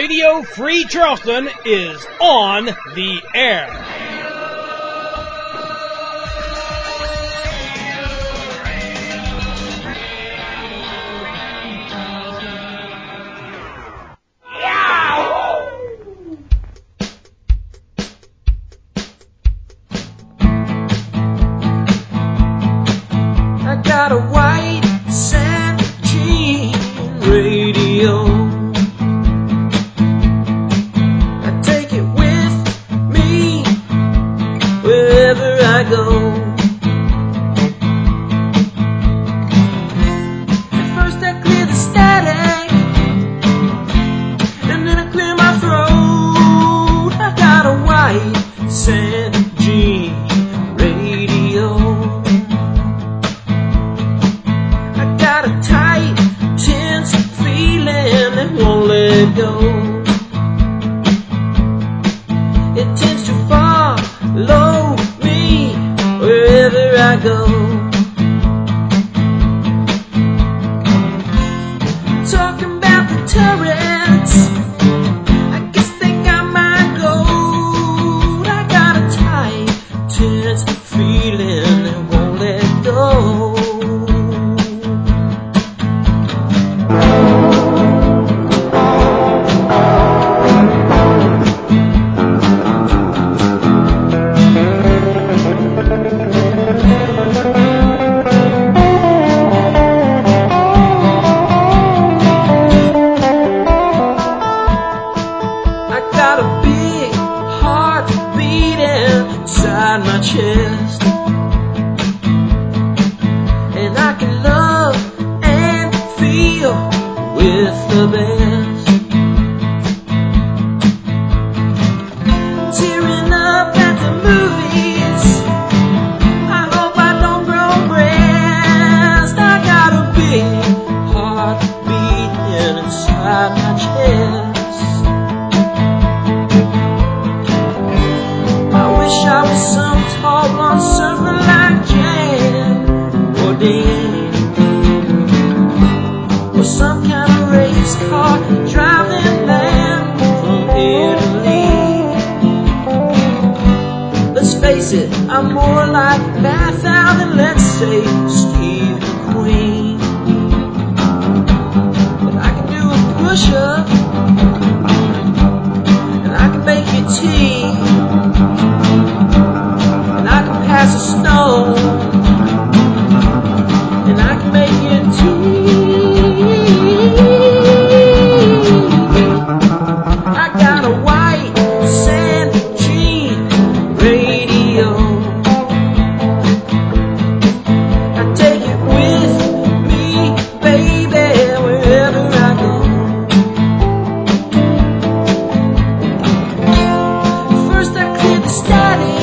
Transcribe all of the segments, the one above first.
Radio Free Charleston is on the air. I got a white sand jean radio. I take it with me wherever I go. At first I clear the static, and then I clear my throat. I got a white sand jean radio. Got a tight, tense feeling that won't let go. It tends to follow me wherever I go. Talking about the turrets, I guess they got my gold. I got a tight, tense feeling that won't let go. My chest, and I can love and feel with the best. Tearing up at the movies, I hope I don't grow breast. I got a big heart beating inside my chest. I wish I was some tall blonde surfer like Jan or Dan, or some kind of race car driving land from Italy. Let's face it, I'm more like Bathhouse than, let's say, Steve McQueen. But I can do a push-up, and I can make you tea. Pass a stone, and I can make it tea. I got a white sand jean radio. I take it with me, baby, wherever I go. First I clear the static,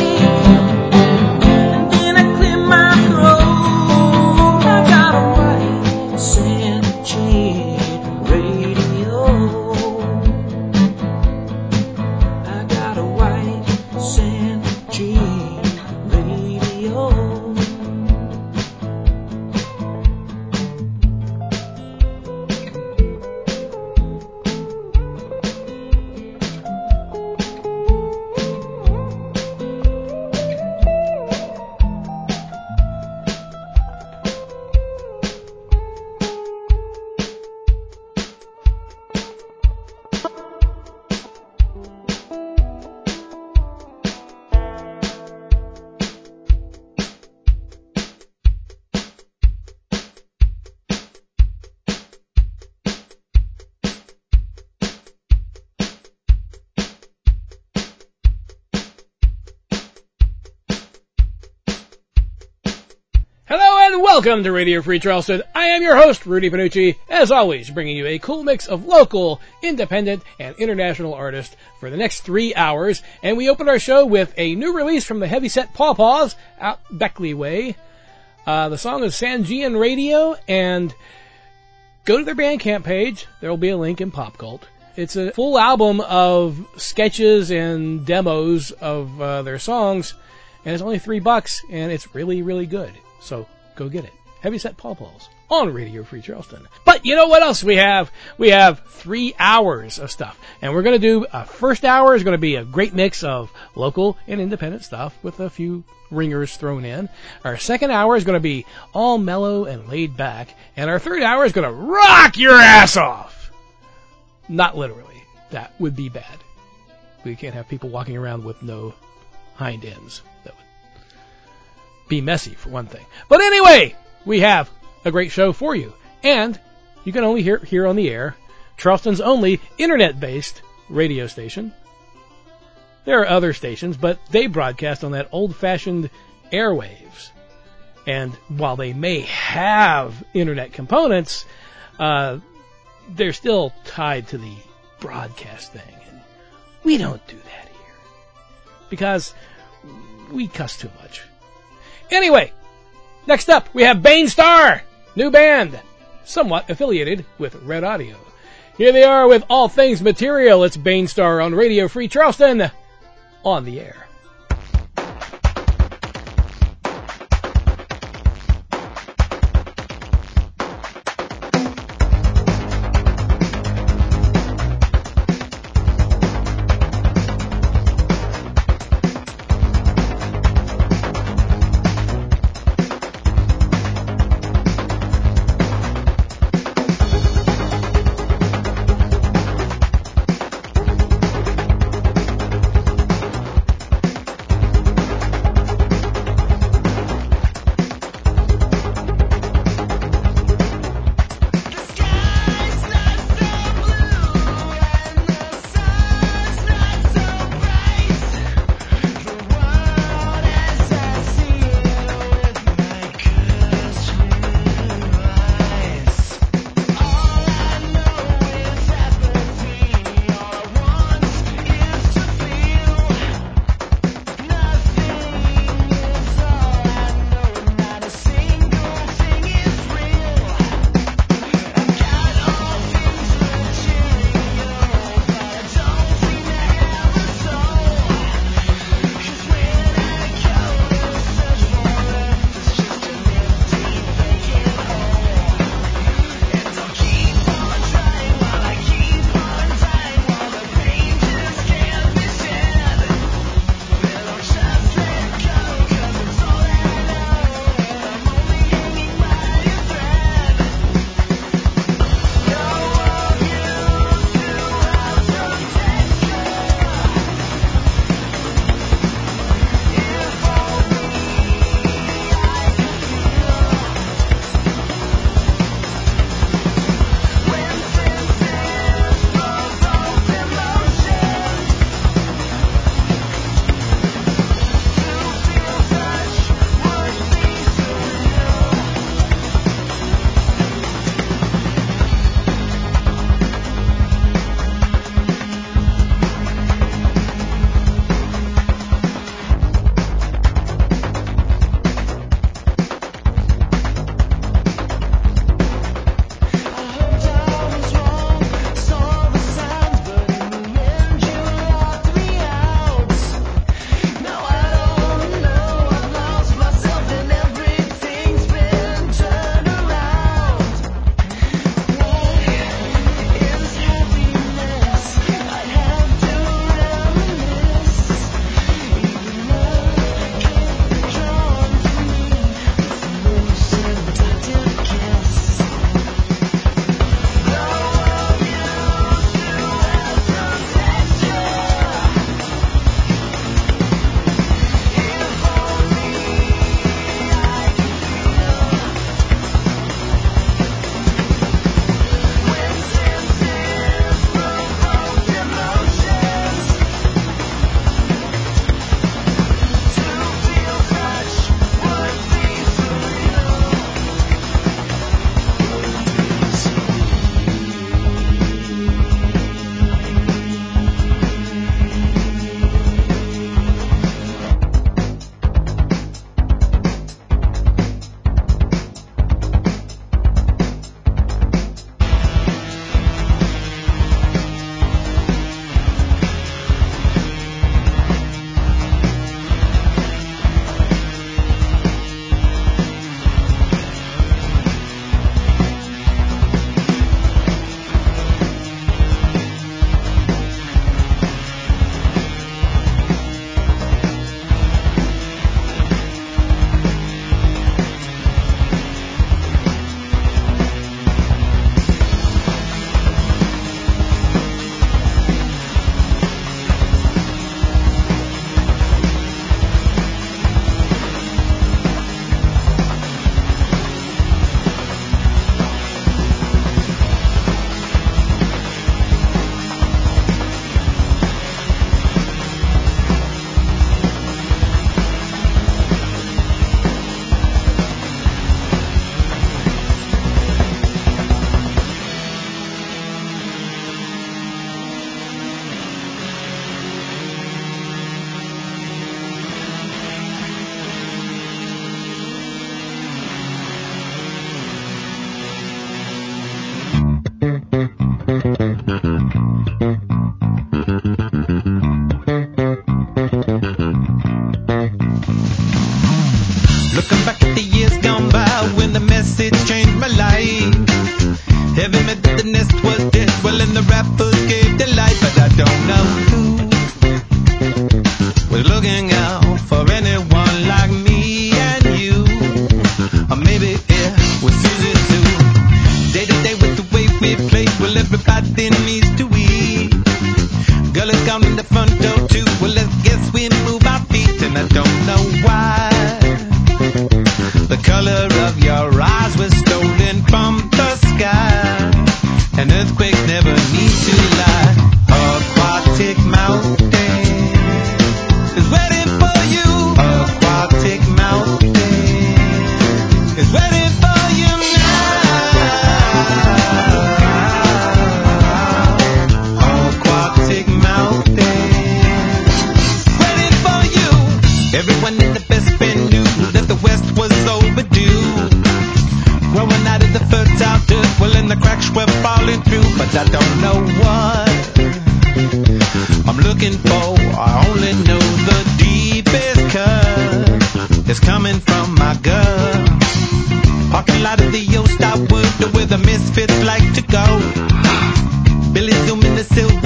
Welcome to Radio Free Charleston. I am your host, Rudy Panucci, as always, bringing you a cool mix of local, independent, and international artists for the next 3 hours. And we open our show with a new release from the Heavyset Pawpaws out Beckley Way. The song is Sangean Radio, and go to their Bandcamp page. There will be a link in Pop Cult. It's a full album of sketches and demos of their songs, and it's only $3, and it's really, really good. So go get it. Heavyset Pawpaws. on Radio Free Charleston. But you know what else we have? We have 3 hours of stuff. And we're going to do, first hour is going to be a great mix of local and independent stuff with a few ringers thrown in. Our second hour is going to be all mellow and laid back. And our third hour is going to rock your ass off. Not literally. That would be bad. We can't have people walking around with no hind ends. That would be messy, for one thing. But anyway, we have a great show for you. And you can only hear here on the air, Charleston's only internet-based radio station. There are other stations, but they broadcast on that old-fashioned airwaves. And while they may have internet components, they're still tied to the broadcast thing. And we don't do that here. Because we cuss too much. Anyway, next up, we have Bane Star, new band, somewhat affiliated with Red Audio. Here they are with All Things Material. It's Bane Star on Radio Free Charleston, on the air.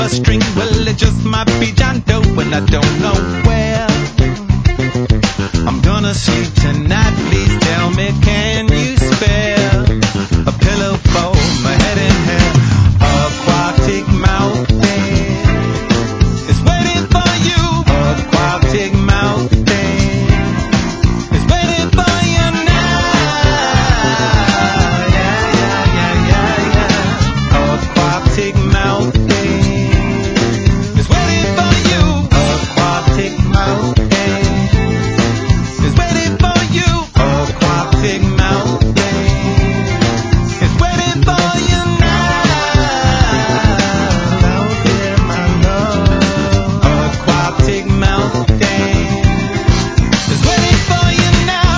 string. Well, it just might be John Doe, and I don't know where I'm gonna sleep tonight. Please tell me, can you spare a pillow for my head and hair? Aquatic mountain is waiting for you. Aquatic mountain is waiting for you now. Yeah, yeah, yeah, yeah, yeah. Aquatic mountain is waiting for you. Aquatic mountain is waiting for you. Aquatic mountain is waiting for you now. Out there, my love. Aquatic mountain is waiting for you now.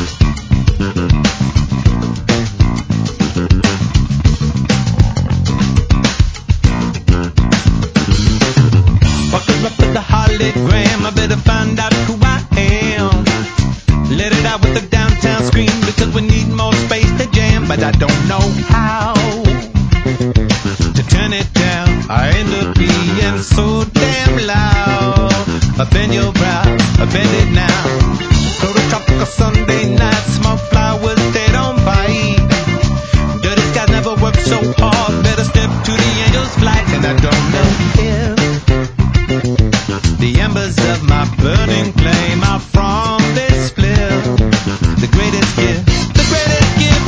Walking up with the hologram, I better find out who I am. Let it out with the downtown scream, because we need more space to jam, but I don't know how to turn it down. I end up being so damn loud. I bend your brow, I bend it now. Go to tropical Sunday night, smoke flowers, they don't bite. Dirty skies never work so hard, better step to the angel's flight. And I don't know if the embers of my burning flame are from this flip. The greatest gift, the greatest gift.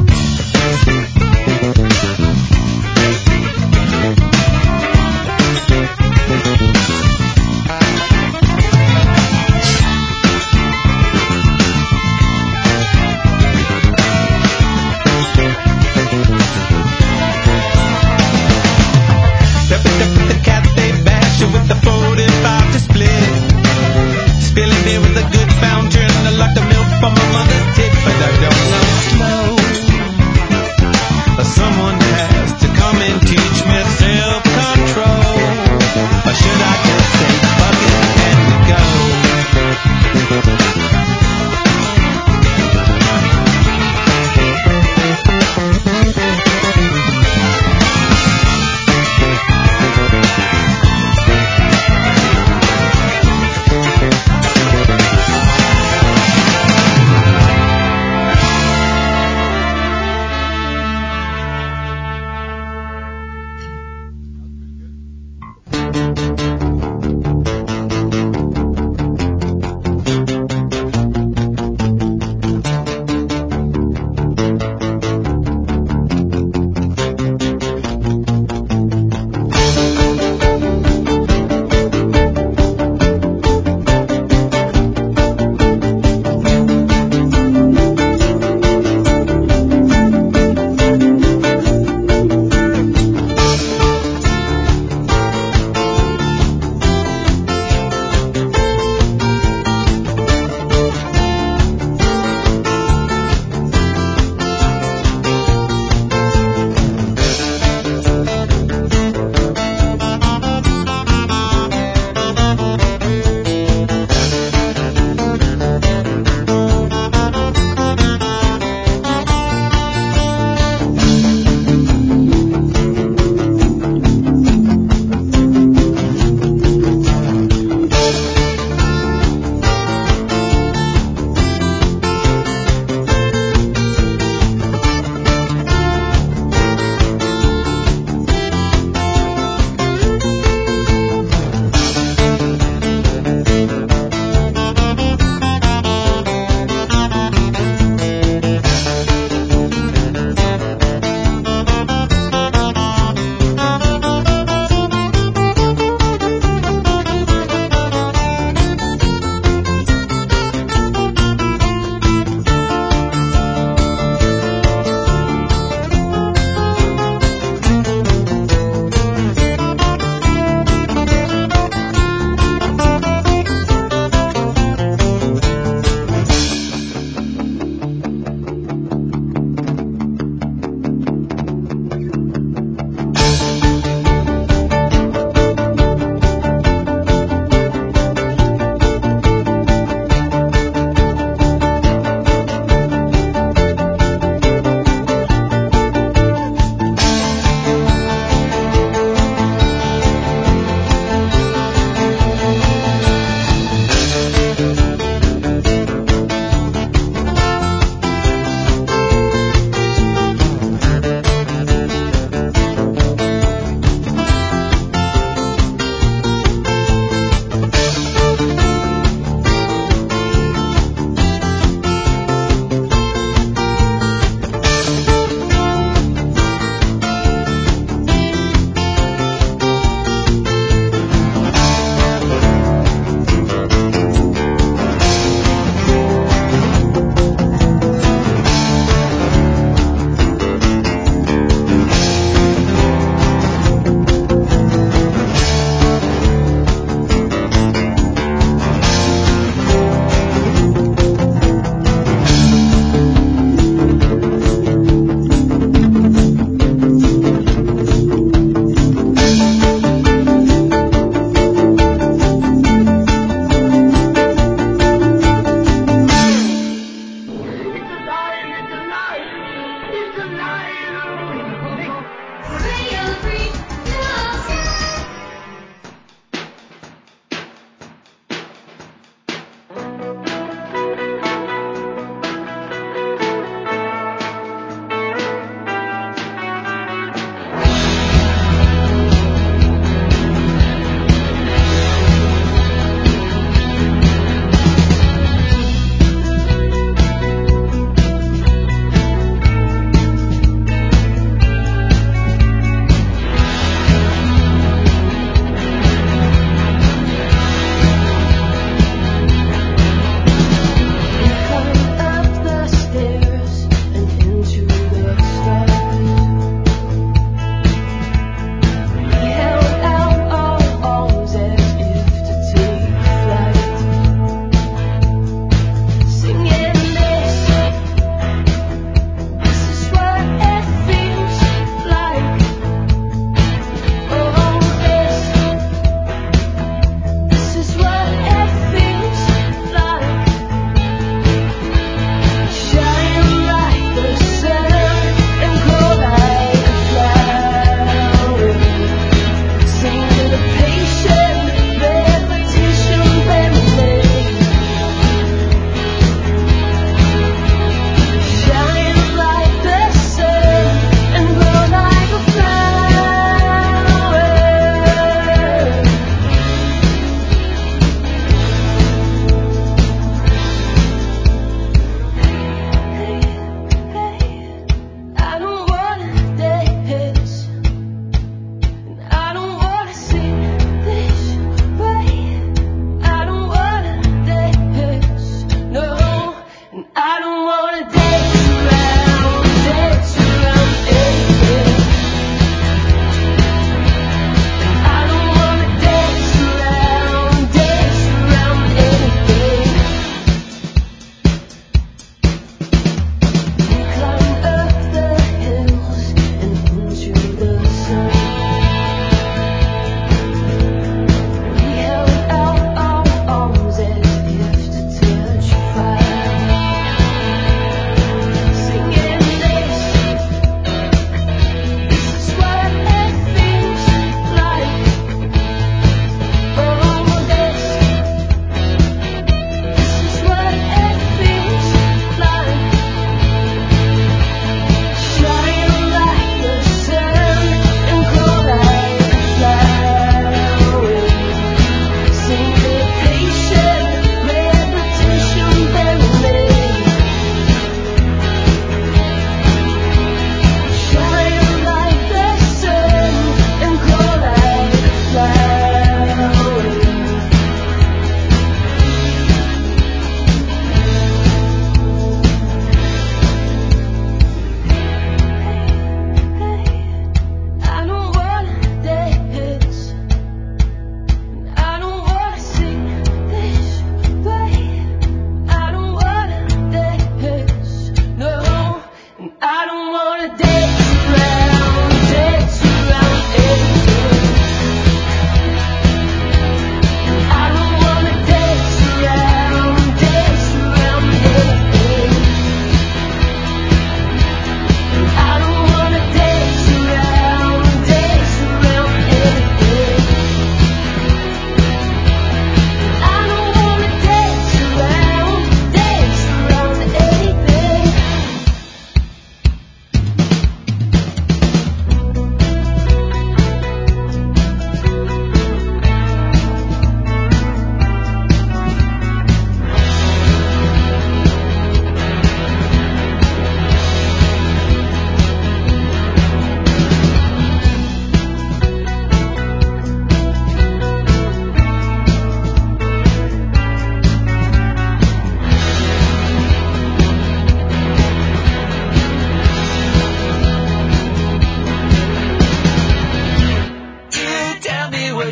Step it up with the cat, they bash it with the 45 to split. Spilling beer with a good fountain, I like the milk from my mother's tit, but I don't know slow. Someone has to come and teach me self-control. Or should I just say fuck it and go?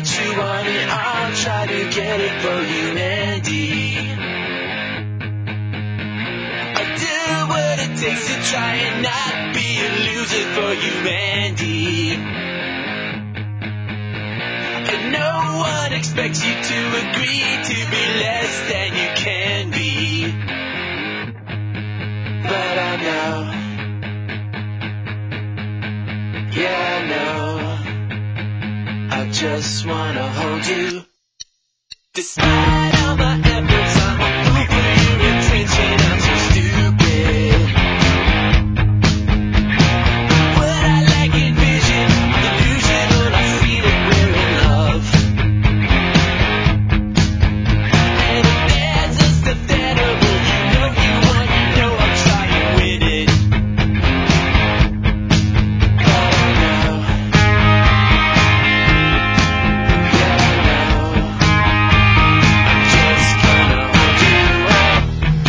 what you want and I'll try to get it for you, Mandy. I'll do what it takes to try and not be a loser for you, Mandy. And no one expects you to agree to be less than you can be. But I know, yeah I know, I just wanna hold you. Despite all my efforts, I'm a fool for your attention, I'm so stupid. What I like envision, delusional, I see that we're in love. And if there's a step that over, you know you want, you know I'm trying with it. But I know, yeah I know, I'm just gonna hold you up.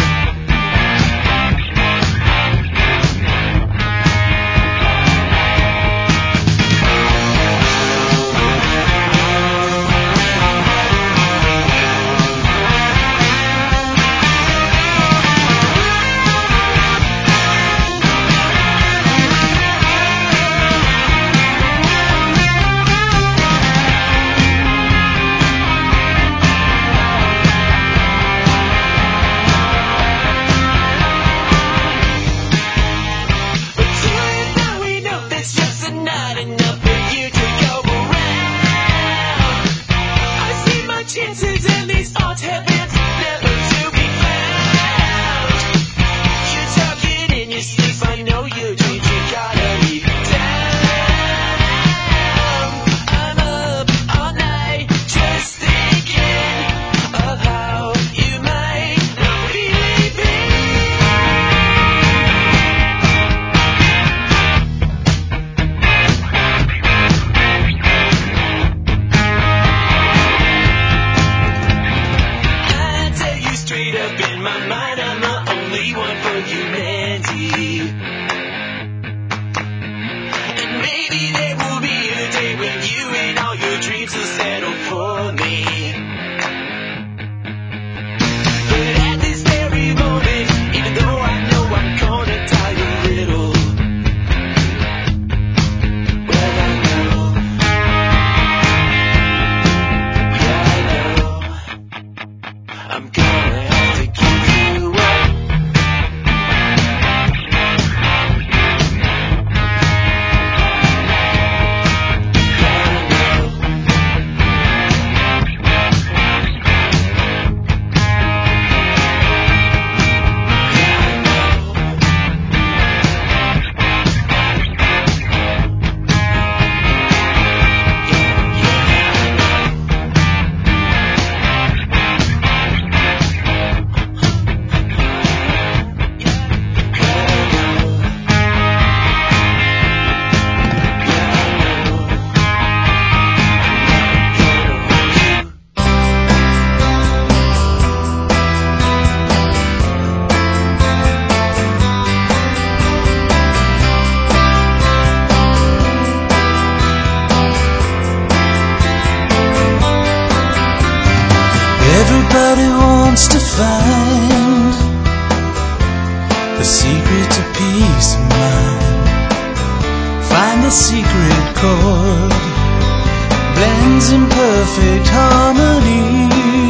But till now we know that's just not enough for you to go around. I see my chances and these odds have been never to be found. You're talking in your sleep, I know your dreams, you gotta leave town. I'm up all night just thinking of how you might not really be. I tell you straight up in my mind, I'm the only one for you, Mandy. And maybe there will be a day when you and all your dreams will settle for me. But at this very moment, even though I know I'm gonna die a little, well I know, yeah I know, I'm gonna have to give you up. Everybody wants to find the secret to peace of mind. Find the secret chord, blends in perfect harmony.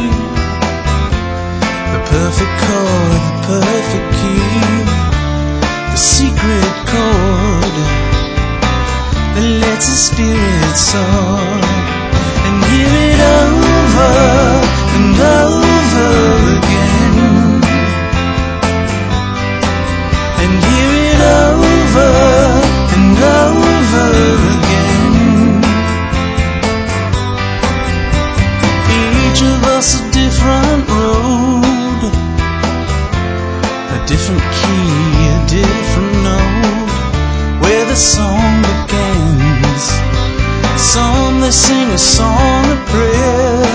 The perfect chord, the perfect key. The secret chord that lets the spirit soar. And hear it over and over again. And hear it over and over again. Each of us a different road, a different key, a different note, where the song begins. Some they sing a song of prayer,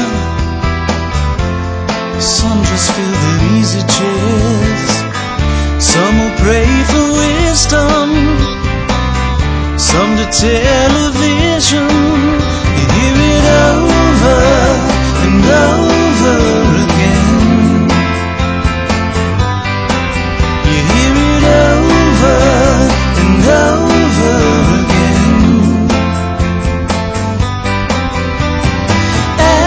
some just feel the easy chairs. Some will pray for wisdom, some to television. You hear it over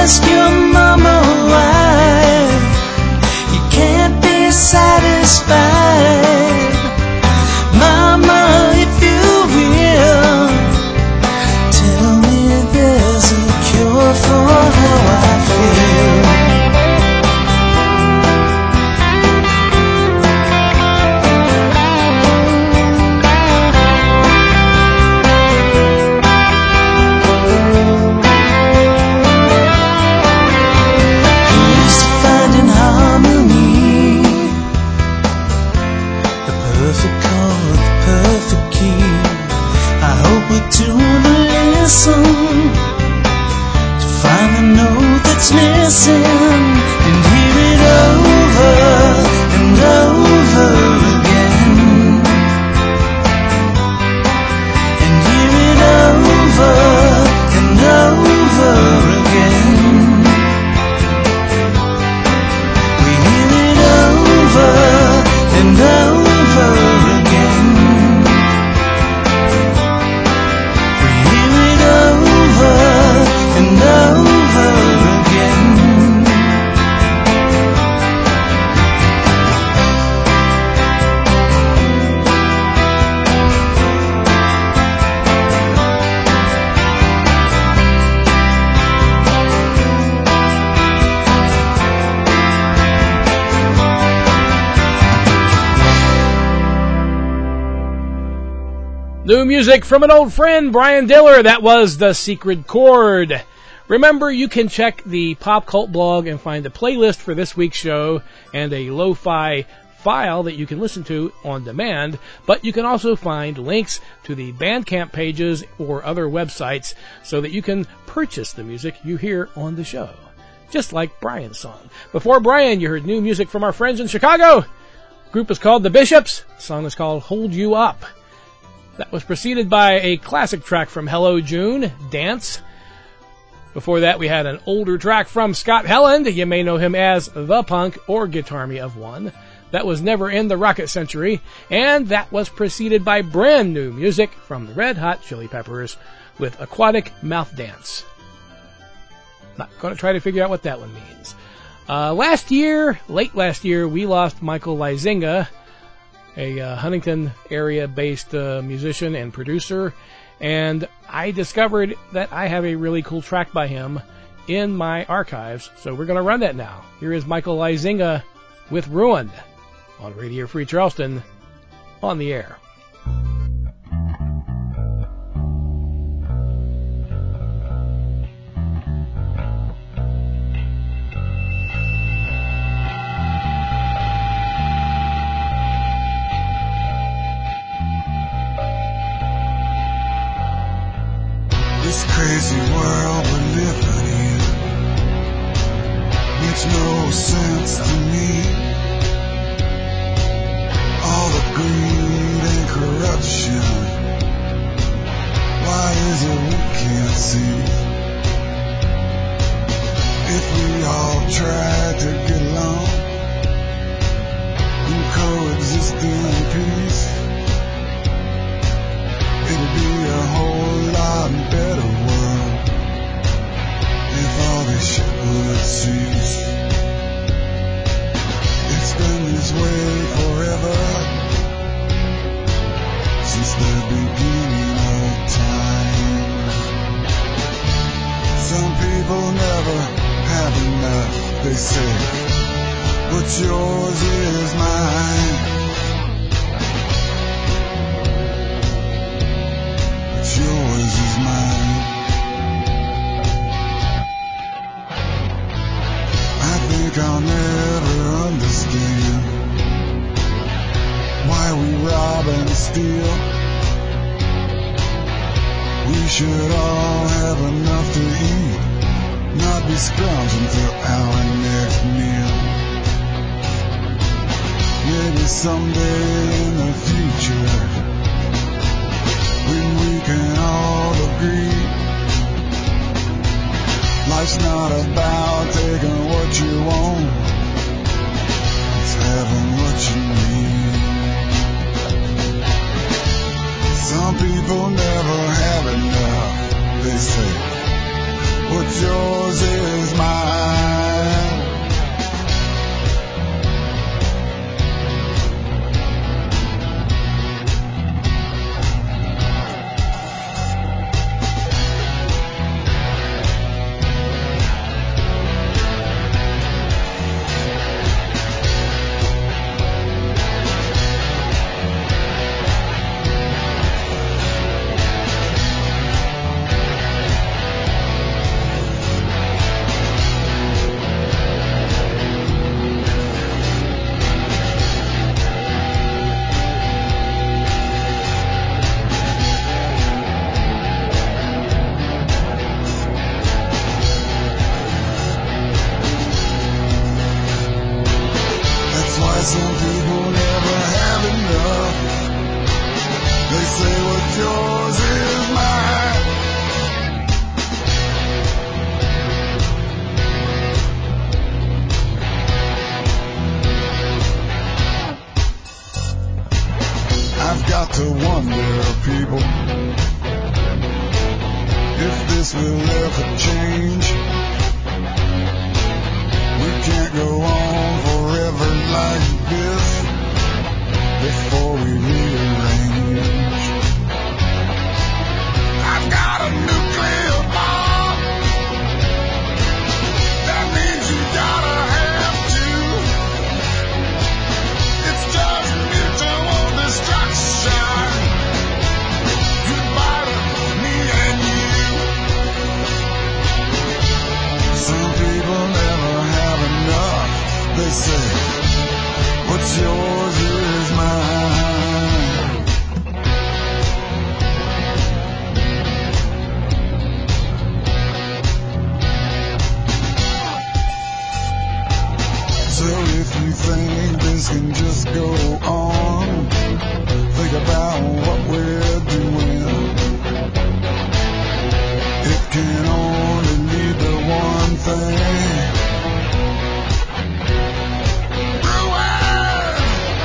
ask your mama why you can't be satisfied. Mama, if you will, tell me there's a cure for how I feel. Here's to finding harmony, the perfect chord, the perfect key. I hope we tune to listen to find the note that's missing and hear it over and over again. And hear it over and over again. We hear it over and over again. We hear it over and over again. New music from an old friend, Brian Diller. That was The Secret Chord. Remember, you can check the Pop Cult blog and find a playlist for this week's show and a lo-fi file that you can listen to on demand, but you can also find links to the Bandcamp pages or other websites so that you can purchase the music you hear on the show, just like Brian's song. Before Brian, you heard new music from our friends in Chicago. The group is called The Bishops. The song is called Hold You Up. That was preceded by a classic track from Hello June, Dance. Before that, we had an older track from Scott Helland. You may know him as The Punk or Guitar Me of One. That was Never in the Rocket Century. And that was preceded by brand new music from the Red Hot Chili Peppers with Aquatic Mouth Dance. Not going to try to figure out what that one means. Late last year, we lost Michael Lizinga, a Huntington area-based musician and producer, and I discovered that I have a really cool track by him in my archives, so we're going to run that now. Here is Michael Lizinga with Ruined on Radio Free Charleston on the air. This crazy world we're living in makes no sense to me. All the greed and corruption, why is it we can't see? If we all tried to get along and coexist in peace, it'd be a whole lot better world if all this shit would cease. It's been this way forever, since the beginning of time. Some people never have enough, they say, what's yours is mine. What's yours is mine. I think I'll never understand why we rob and steal. We should all have enough to eat, not be scrounging for our next meal. Maybe someday in the future, when we can all agree, life's not about taking what you want, it's having what you need. Some people never have enough, they say, what's yours is mine. Some people never have enough. They say what's yours is mine. I've got to wonder, people, if this will ever change. We can't go on forever like this before we rearrange. I've got a nuclear bomb. That means you gotta have two. It's just mutual destruction. Goodbye to me and you. Some people never have enough. They say, what's yours is mine. So if you think this can just go on, think about what we're doing. It can only lead to one thing. Ruin!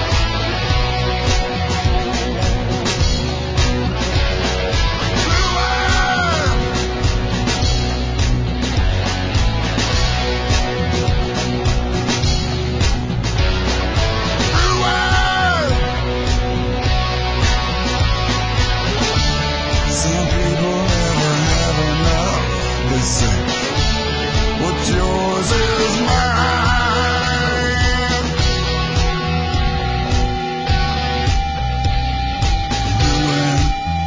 Some people never have enough. They say, what's yours is mine. Ruin.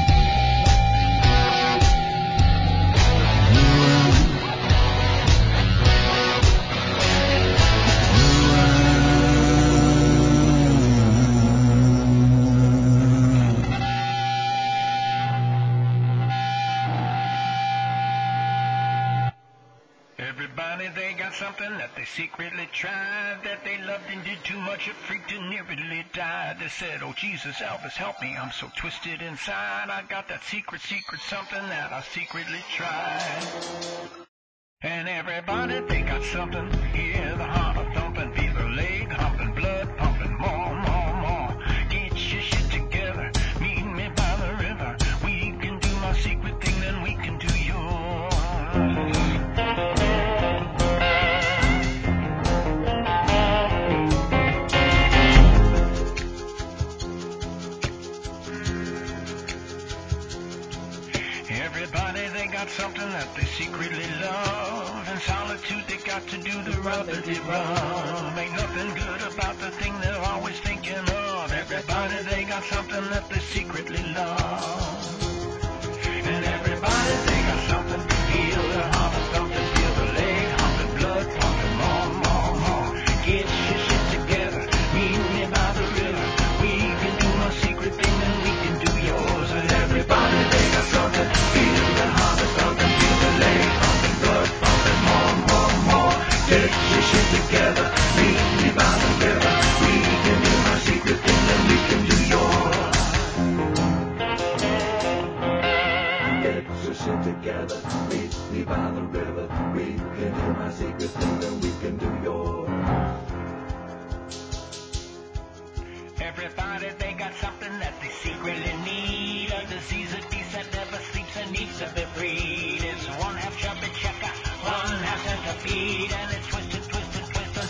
Everybody, they got something that they secretly tried, that they loved and did too much, it freaked and nearly died. They said, oh Jesus, Elvis, help me, I'm so twisted inside. I got that secret something that I secretly tried. And everybody, they got something, hear the heart thumping, feel the leg humping, blood pumping, more. Get your shit together, meet me by the river. We can do my secret thing, then we can do yours. Everybody, they got something that they secretly love. In solitude, they got to do the rub-a-dee-rub. Ain't nothing good about the thing they're always thinking of. Everybody, they got something that they secretly love. And everybody, they got something. Feel the heart thumping, feel the leg humping, blood pumping, more. Get your shit together, meet me by the river. We can do my secret thing, then we can do yours. And everybody, they got something. Feel the heart thumping, feel the leg humping, blood pumping, more. Get your shit together, meet me by the river. We can do my secret thing, then we can do yours. Get your shit together, meet me by the river. We can do my secret thing, then we can do yours. Everybody, they got something that they secretly need. A disease, a beast that never sleeps and needs to be freed. It's one half chubby checker, one half centipede, and it's twisted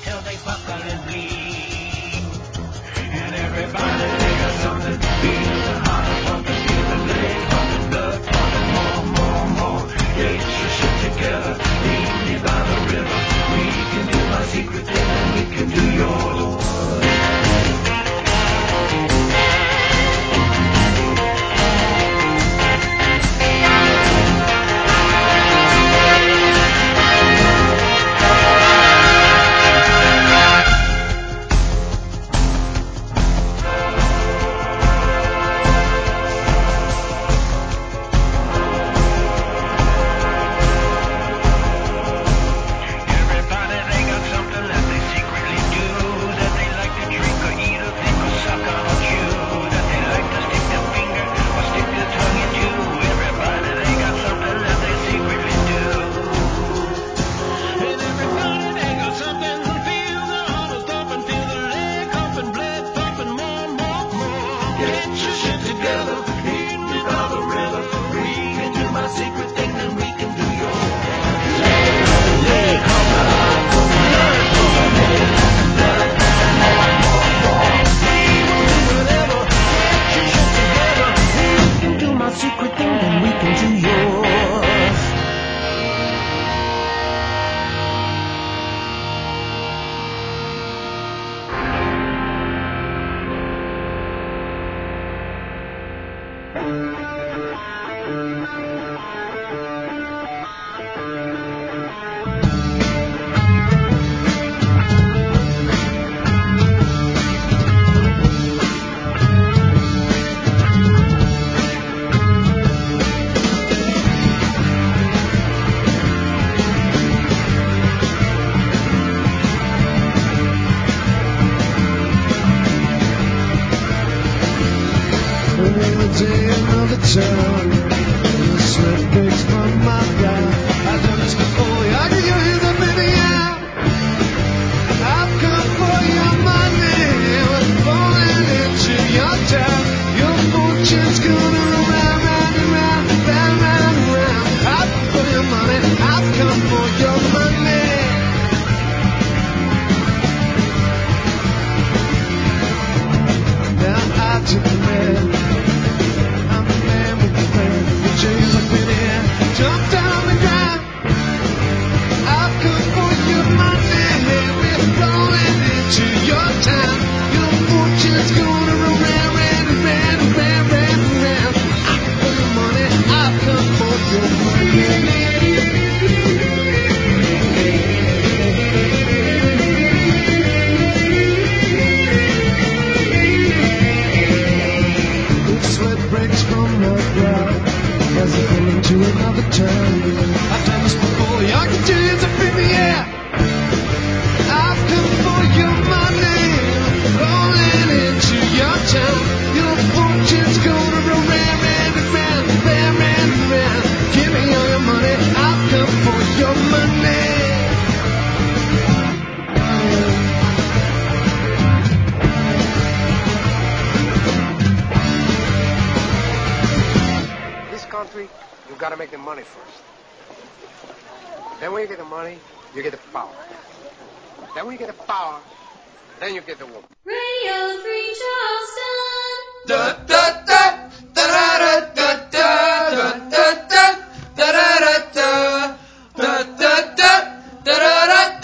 money first. Then when you get the money, you get the power. Then when you get the power, then you get the woman. Radio Free Charleston. Da da da da da da da da da da da da da da da da da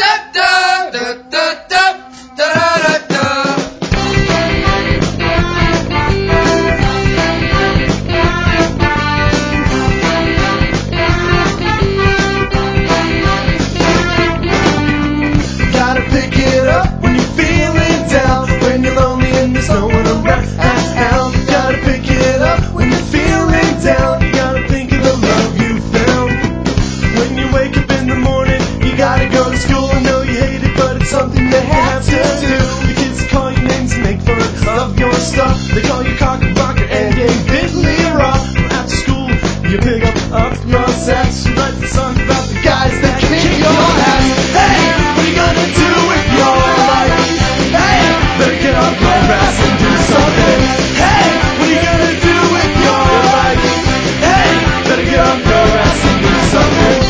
Gotta pick it up when you're feeling down, when you're lonely and there's no one around. Gotta pick it up when you're feeling down. You gotta think of the love you found. When you wake up in the morning, you gotta go to school. I know you hate it, but it's something that you have to do. The kids call you names and make fun of your stuff. They call you cock and rocker and David Lee Roth. After school, you pick up your sax. You write the song about the guys that kick your ass. Hey, what are you gonna do with your life? Hey, better get off your ass and do something. Hey, what are you gonna do with your life? Hey, better get off your ass and do something.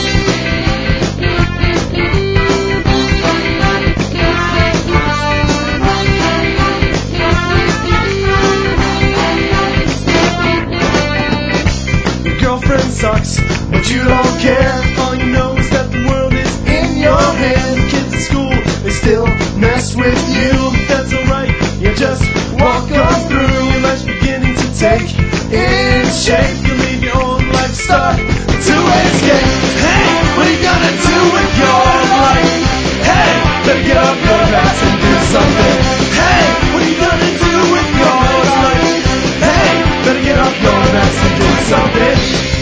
Your girlfriend sucks, but you don't care. All you know is that the world is in your hand. Kids at school, they still mess with you. That's alright, you just walk on through. Your life's beginning to take in shape. You leave your own life start to escape. Hey, what are you gonna do with your life? Hey, better get off your ass and do something. Hey, what are you gonna do with your life? Hey, better get off your ass and do something.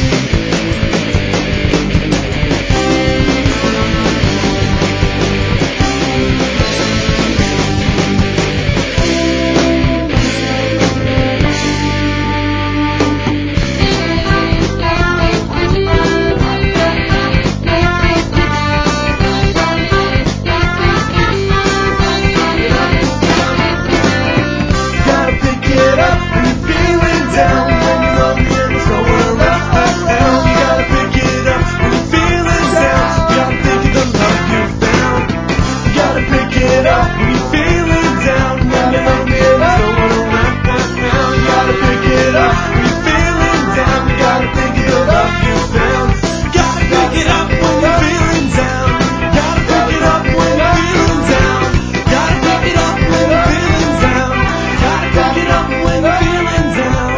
Gotta pick it up when you're feeling down, when you're lonely and there's no one around. You gotta pick it up when you're feeling down. You gotta think of the love you found. You gotta pick it up when you're feeling down, when you're lonely and there's no one around. You gotta pick it up when you're feeling down. You gotta think of the love you found. You gotta pick it up when you're feeling down. Gotta pick it up when you're feeling down. Gotta pick it up when you're feeling down. Gotta pick it up when you're feeling down.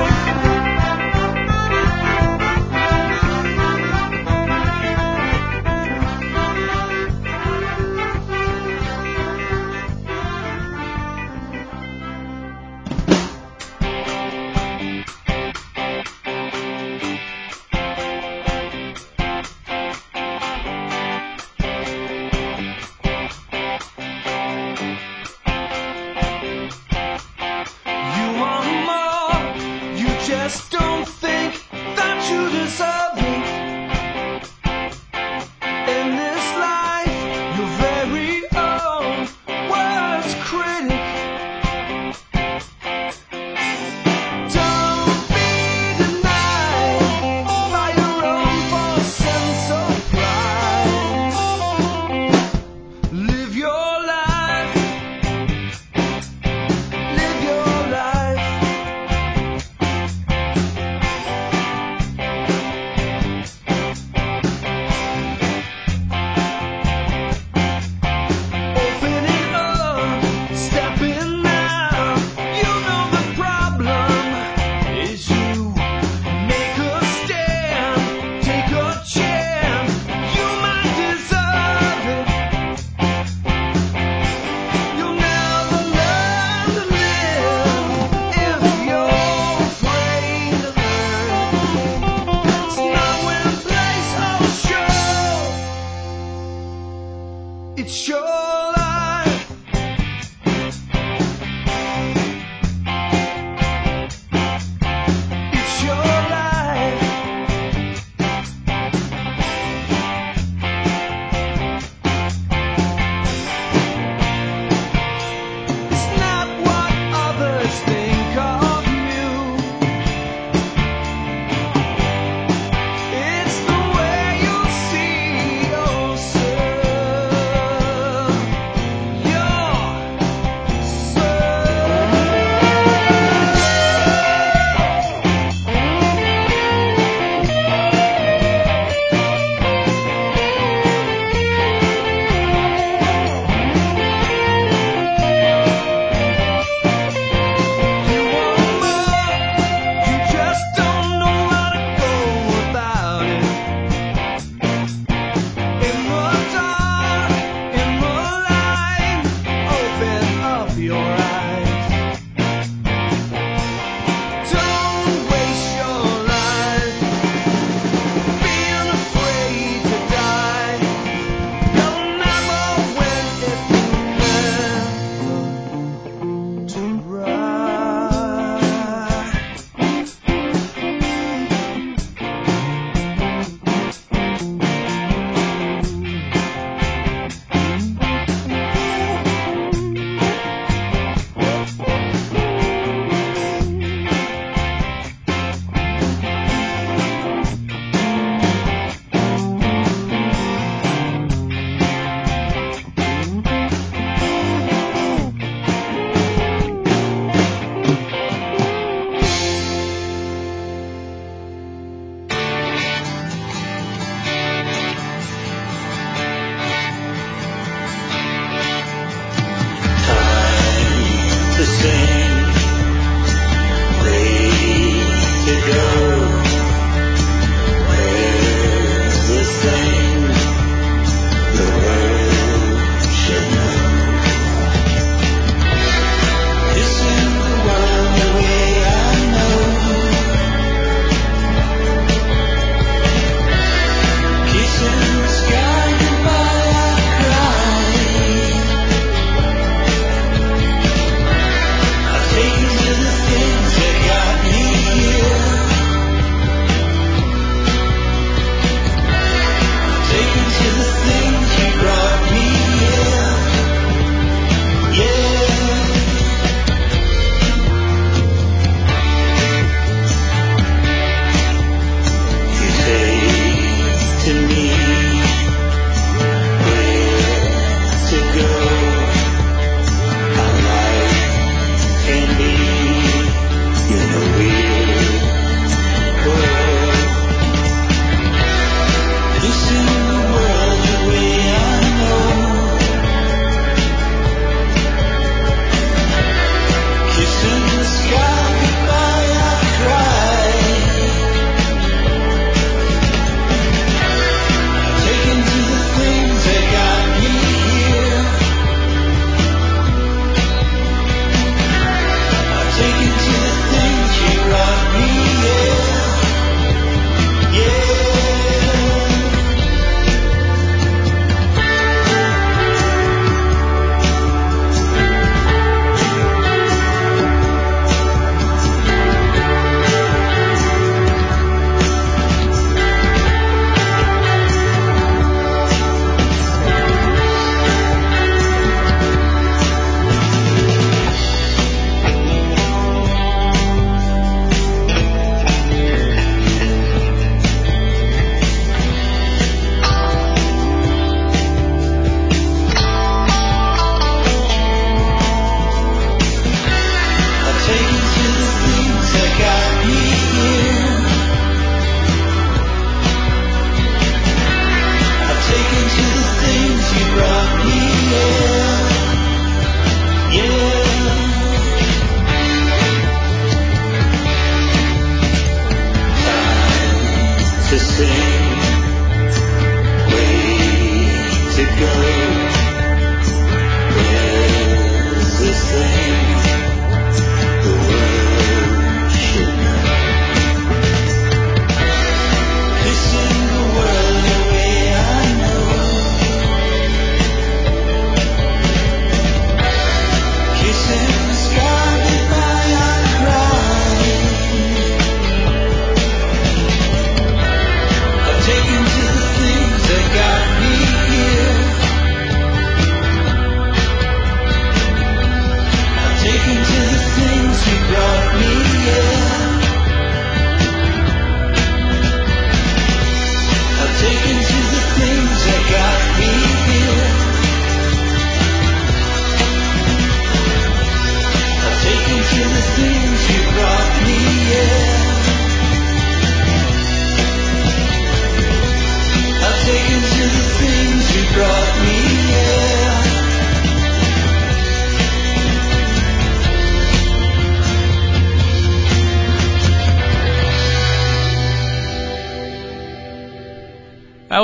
You want more, you just don't think that you deserve it. In this life, your very own worst critic. Don't be denied by your own false sense of pride. Live your life. Live your life. Open it up, step in now. You know the problem is you. Make a stand, take a chance. You might deserve it. You'll never learn to live if you're afraid to learn. It's not when place or show. It's your life. It's your life. It's not what others think of you. It's the way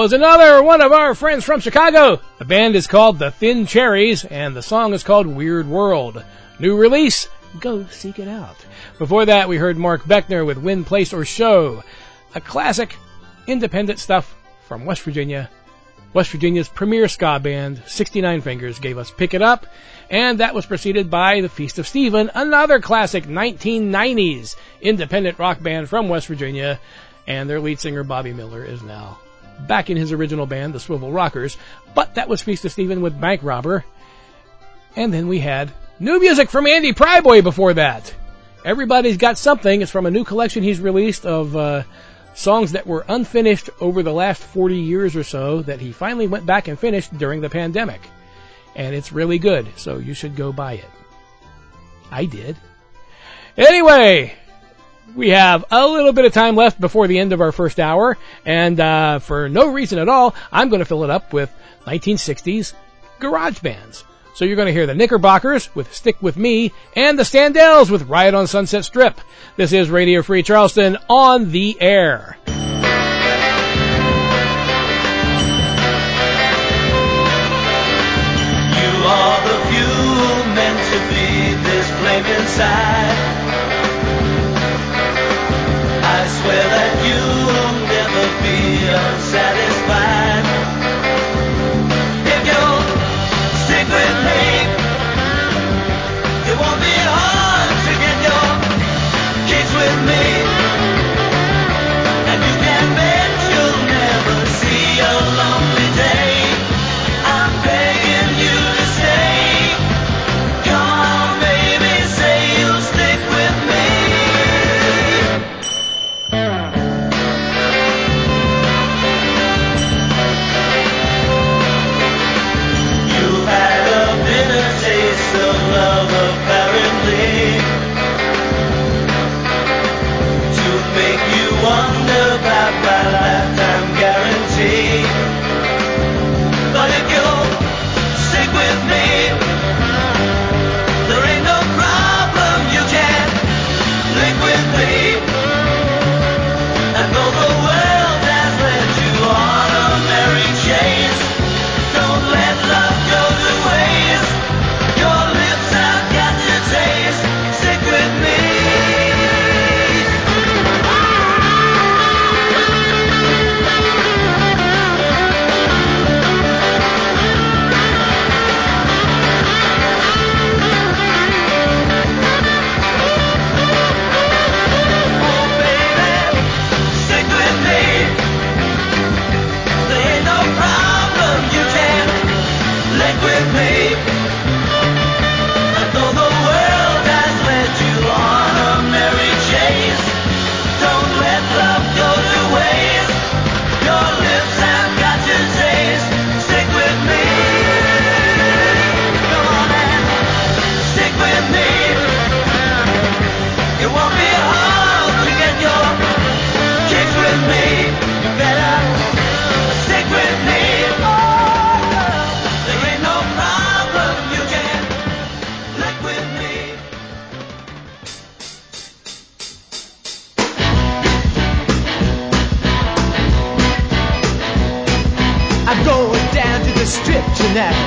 was another one of our friends from Chicago. The band is called The Thin Cherries, and the song is called Weird World. New release, go seek it out. Before that, we heard Mark Beckner with Win, Place, or Show, a classic independent stuff from West Virginia. West Virginia's premier ska band, 69 Fingers, gave us Pick It Up, and that was preceded by The Feast of Stephen, another classic 1990s independent rock band from West Virginia, and their lead singer Bobby Miller is now back in his original band, the Swivel Rockers, but that was Feast of Stephen with Bank Robber. And then we had new music from Andy Pryboy before that. Everybody's Got Something. It's from a new collection he's released of songs that were unfinished over the last 40 years or so that he finally went back and finished during the pandemic. And it's really good, so you should go buy it. I did. Anyway, we have a little bit of time left before the end of our first hour, and for no reason at all, I'm going to fill it up with 1960s garage bands. So you're going to hear the Knickerbockers with Stick With Me, and the Standells with Riot on Sunset Strip. This is Radio Free Charleston on the air. You are the fuel meant to feed this flame inside. I swear that you'll never be unsatisfied. If you'll stick with me, it won't be hard to get your kicks with me. And you can bet you'll never see a lonely day. I'm begging you to stay. Come on, baby, say you'll stick with me. You've had a bitter taste of love, apparently, to make you wonder about my lifetime guarantee. But if you'll stick with me, there ain't no problem you can't live with me. And though the world has led you on a merry chase, don't let love go to waste. Your lips have got to taste. Stick with me. Oh baby, stick with me. There ain't no problem you can't live with me. And though the world has led you on a merry chase, don't let love go to waste. Your lips have got to taste. Stick with me. Come on and stick with me. It won't be hard to get your kicks with me. You better stick with me. Oh, there ain't no problem you can't live with me. I'm going down to the strip tonight.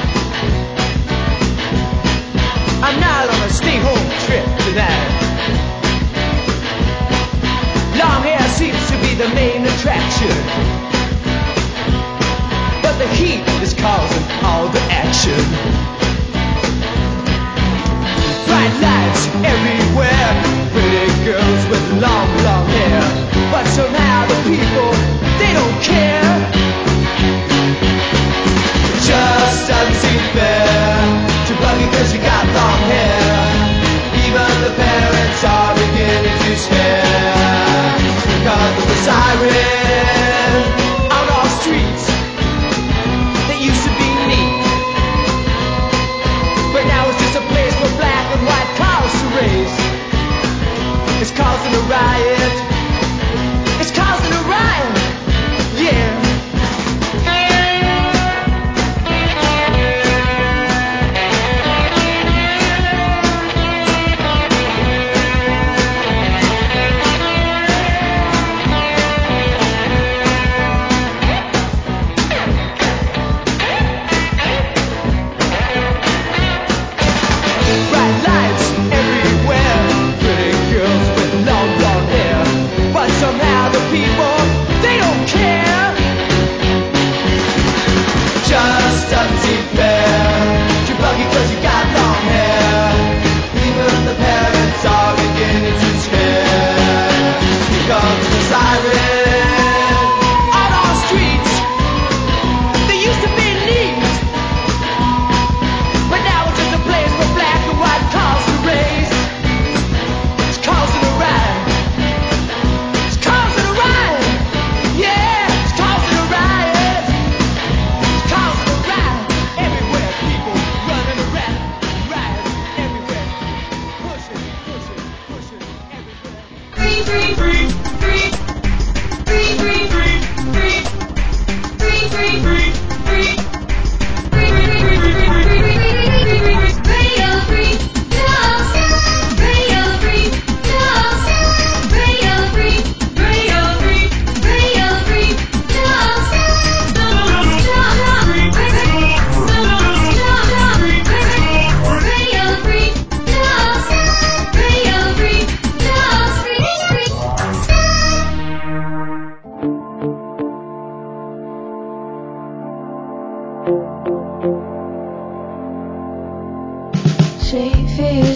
I'm not on a stay-home trip tonight. Long hair seems to be the main attraction, but the heat is causing all the action. Bright lights everywhere, pretty girls with long, long hair, but somehow the people, they don't care. Just doesn't seem fair to bug you 'cause you got long hair. Even the parents are beginning to stare because of the siren on our streets that used to be neat, but now it's just a place for black and white cars to race. It's causing a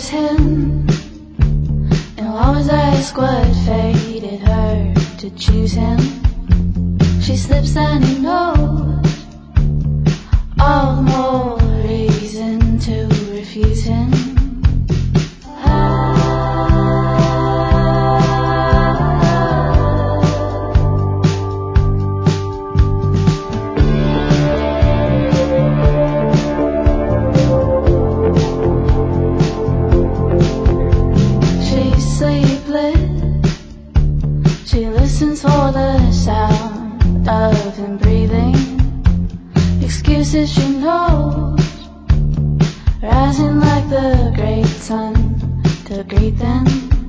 hears him and will always ask what fated her to choose him. She slips and he knows, all the more reason to refuse him. For the sound of him breathing, excuses she knows, rising like the great sun to greet them.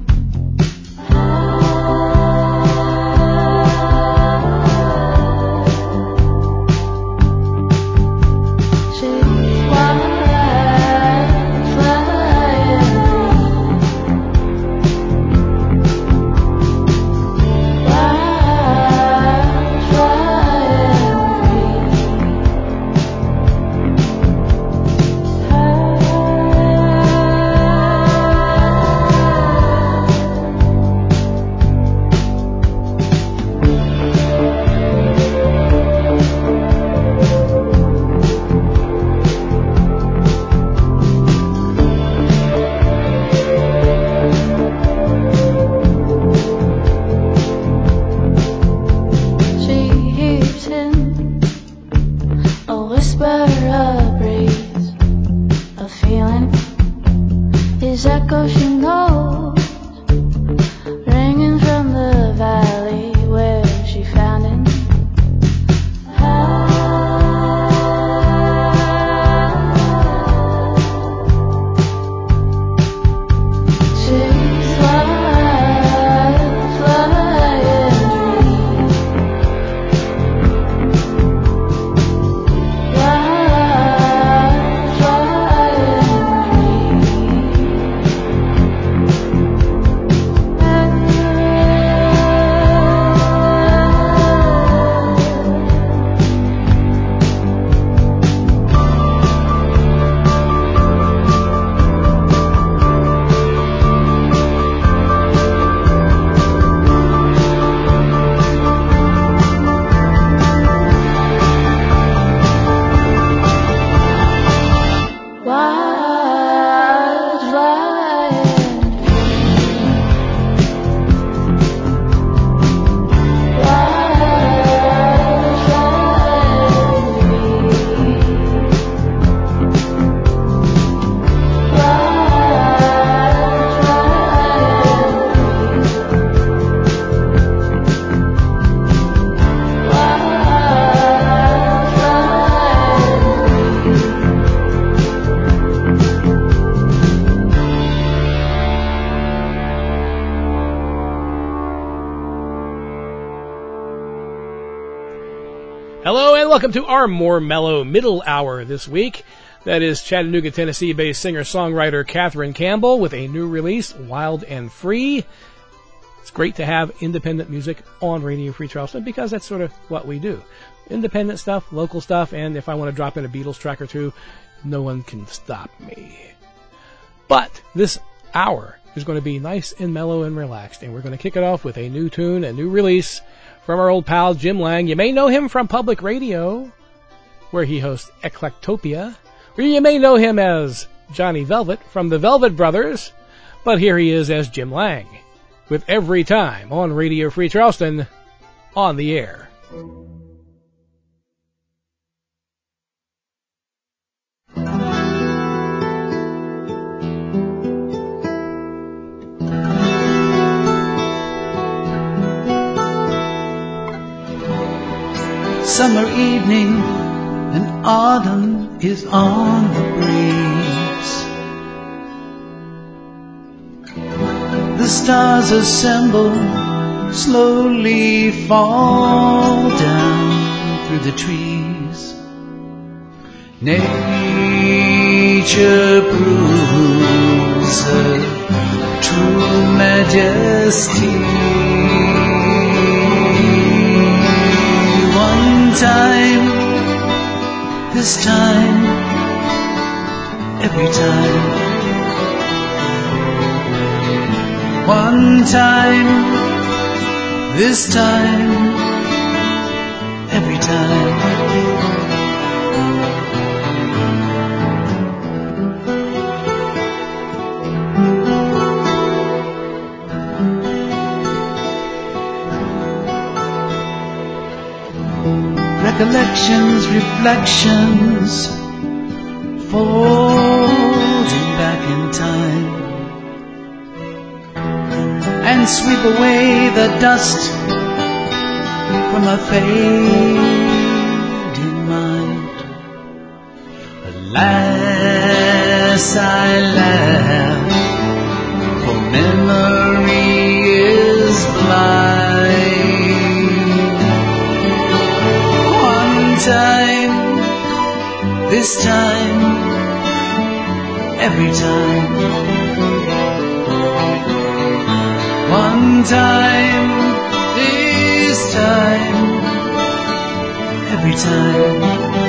Welcome to our more mellow middle hour this week. That is Chattanooga, Tennessee-based singer-songwriter Catherine Campbell with a new release, Wild and Free. It's great to have independent music on Radio Free Charleston because that's sort of what we do. Independent stuff, local stuff, and if I want to drop in a Beatles track or two, no one can stop me. But this hour is going to be nice and mellow and relaxed, and we're going to kick it off with a new tune, a new release from our old pal Jim Lang. You may know him from public radio, where he hosts Eclectopia, or you may know him as Johnny Velvet from the Velvet Brothers, but here he is as Jim Lang, with Every Time on Radio Free Charleston, on the air. Summer evening and autumn is on the breeze. The stars assemble, slowly fall down through the trees. Nature proves her true majesty. Time, this time, every time, One time, this time, every time. Recollections, reflections, folding back in time, and sweep away the dust from a fading mind. Alas, I laugh, for memory is blind. One time, this time, every time. One time, this time, every time.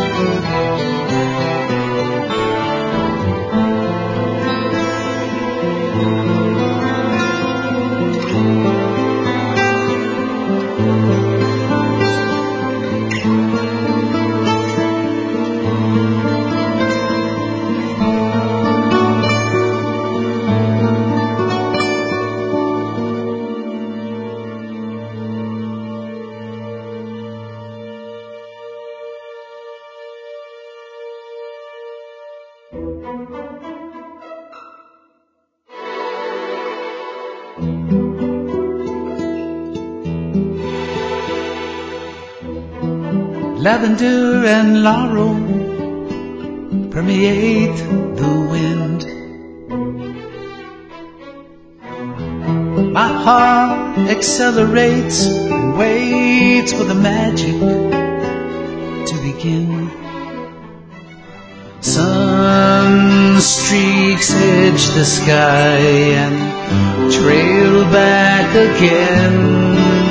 Lavender and laurel permeate the wind. My heart accelerates and waits for the magic to begin. Sun streaks edge the sky and trail back again.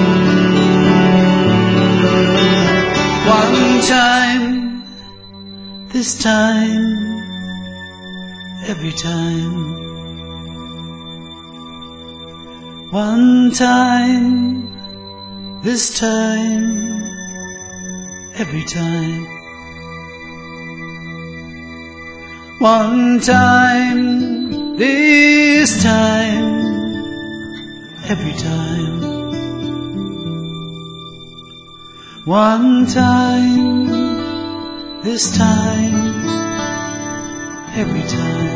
One time, this time, every time. One time, this time, every time. One time, this time, every time. One time, this time, every time.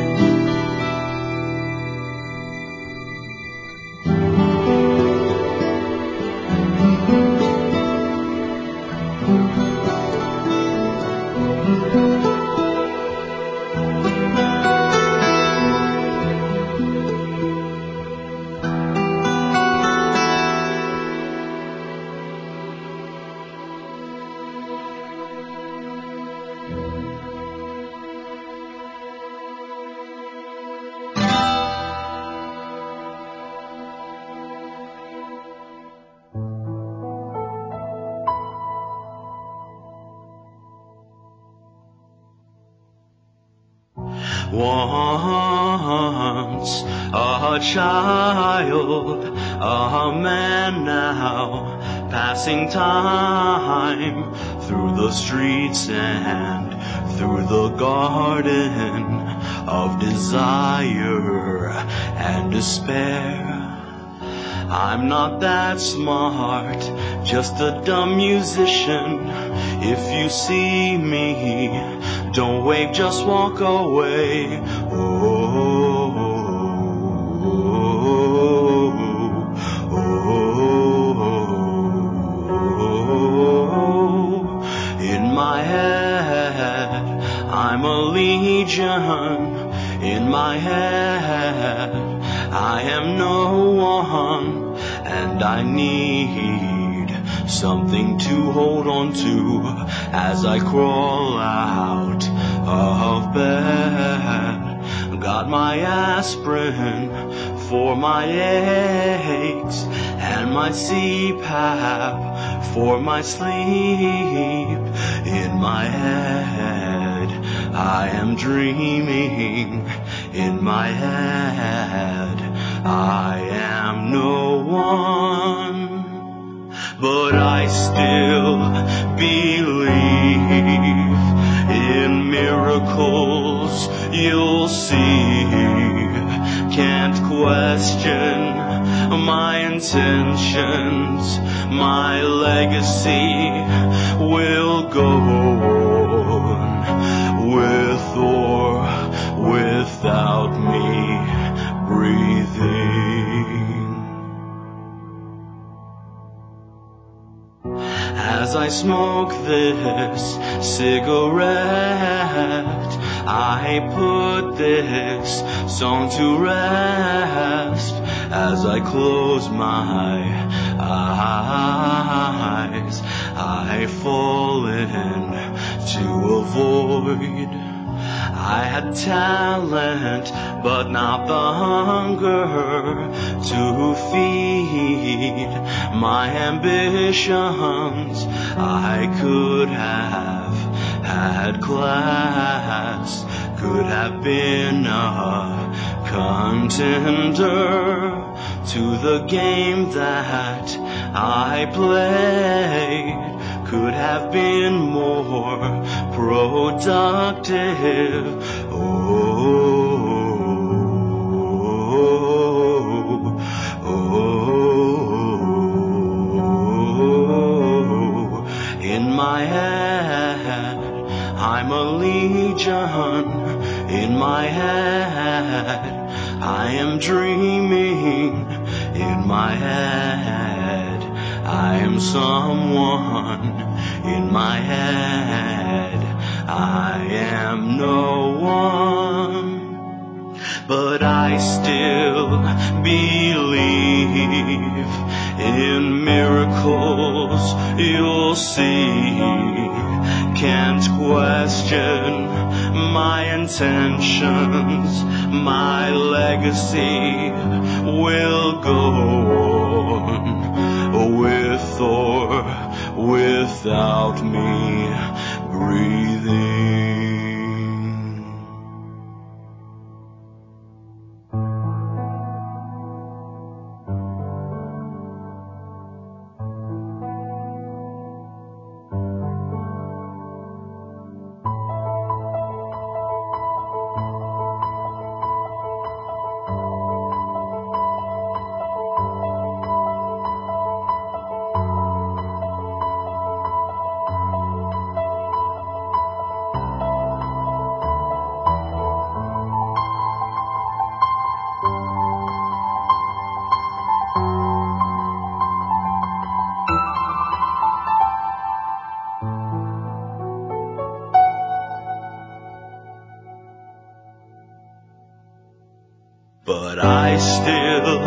Once a child, a man now, passing time through the streets and through the garden of desire and despair. I'm not that smart, just a dumb musician. If you see me, don't wave, just walk away. In my head, I'm a legion. In my head, I am no one, and I need something to hold on to as I crawl out of bed. Got my aspirin for my aches and my CPAP for my sleep. In my head, I am dreaming. In my head, I am no one, but I still believe in miracles you'll see. Can't question my intentions, my legacy will go on with or without me breathing. As I smoke this cigarette, I put this song to rest. As I close my eyes, I fall into a void. I had talent, but not the hunger to feed my ambitions. I could have had class, could have been a contender to the game that I played, could have been more productive. In my head, I'm a legion. In my head, I am dreaming. In my head, I am someone. In my head, I am no one, but I still believe in miracles you'll see. Can't question my intentions, my legacy will go on with or without me breathing. But I still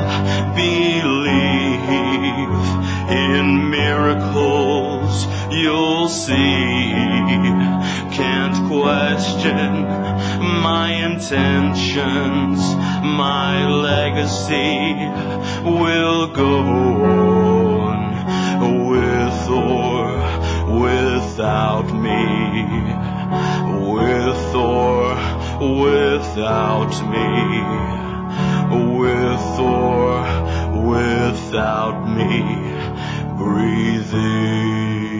believe in miracles you'll see. Can't question my intentions, my legacy will go on with or without me, with or without me, with or without me breathing.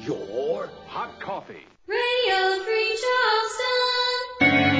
your hot coffee. Radio Free Charleston.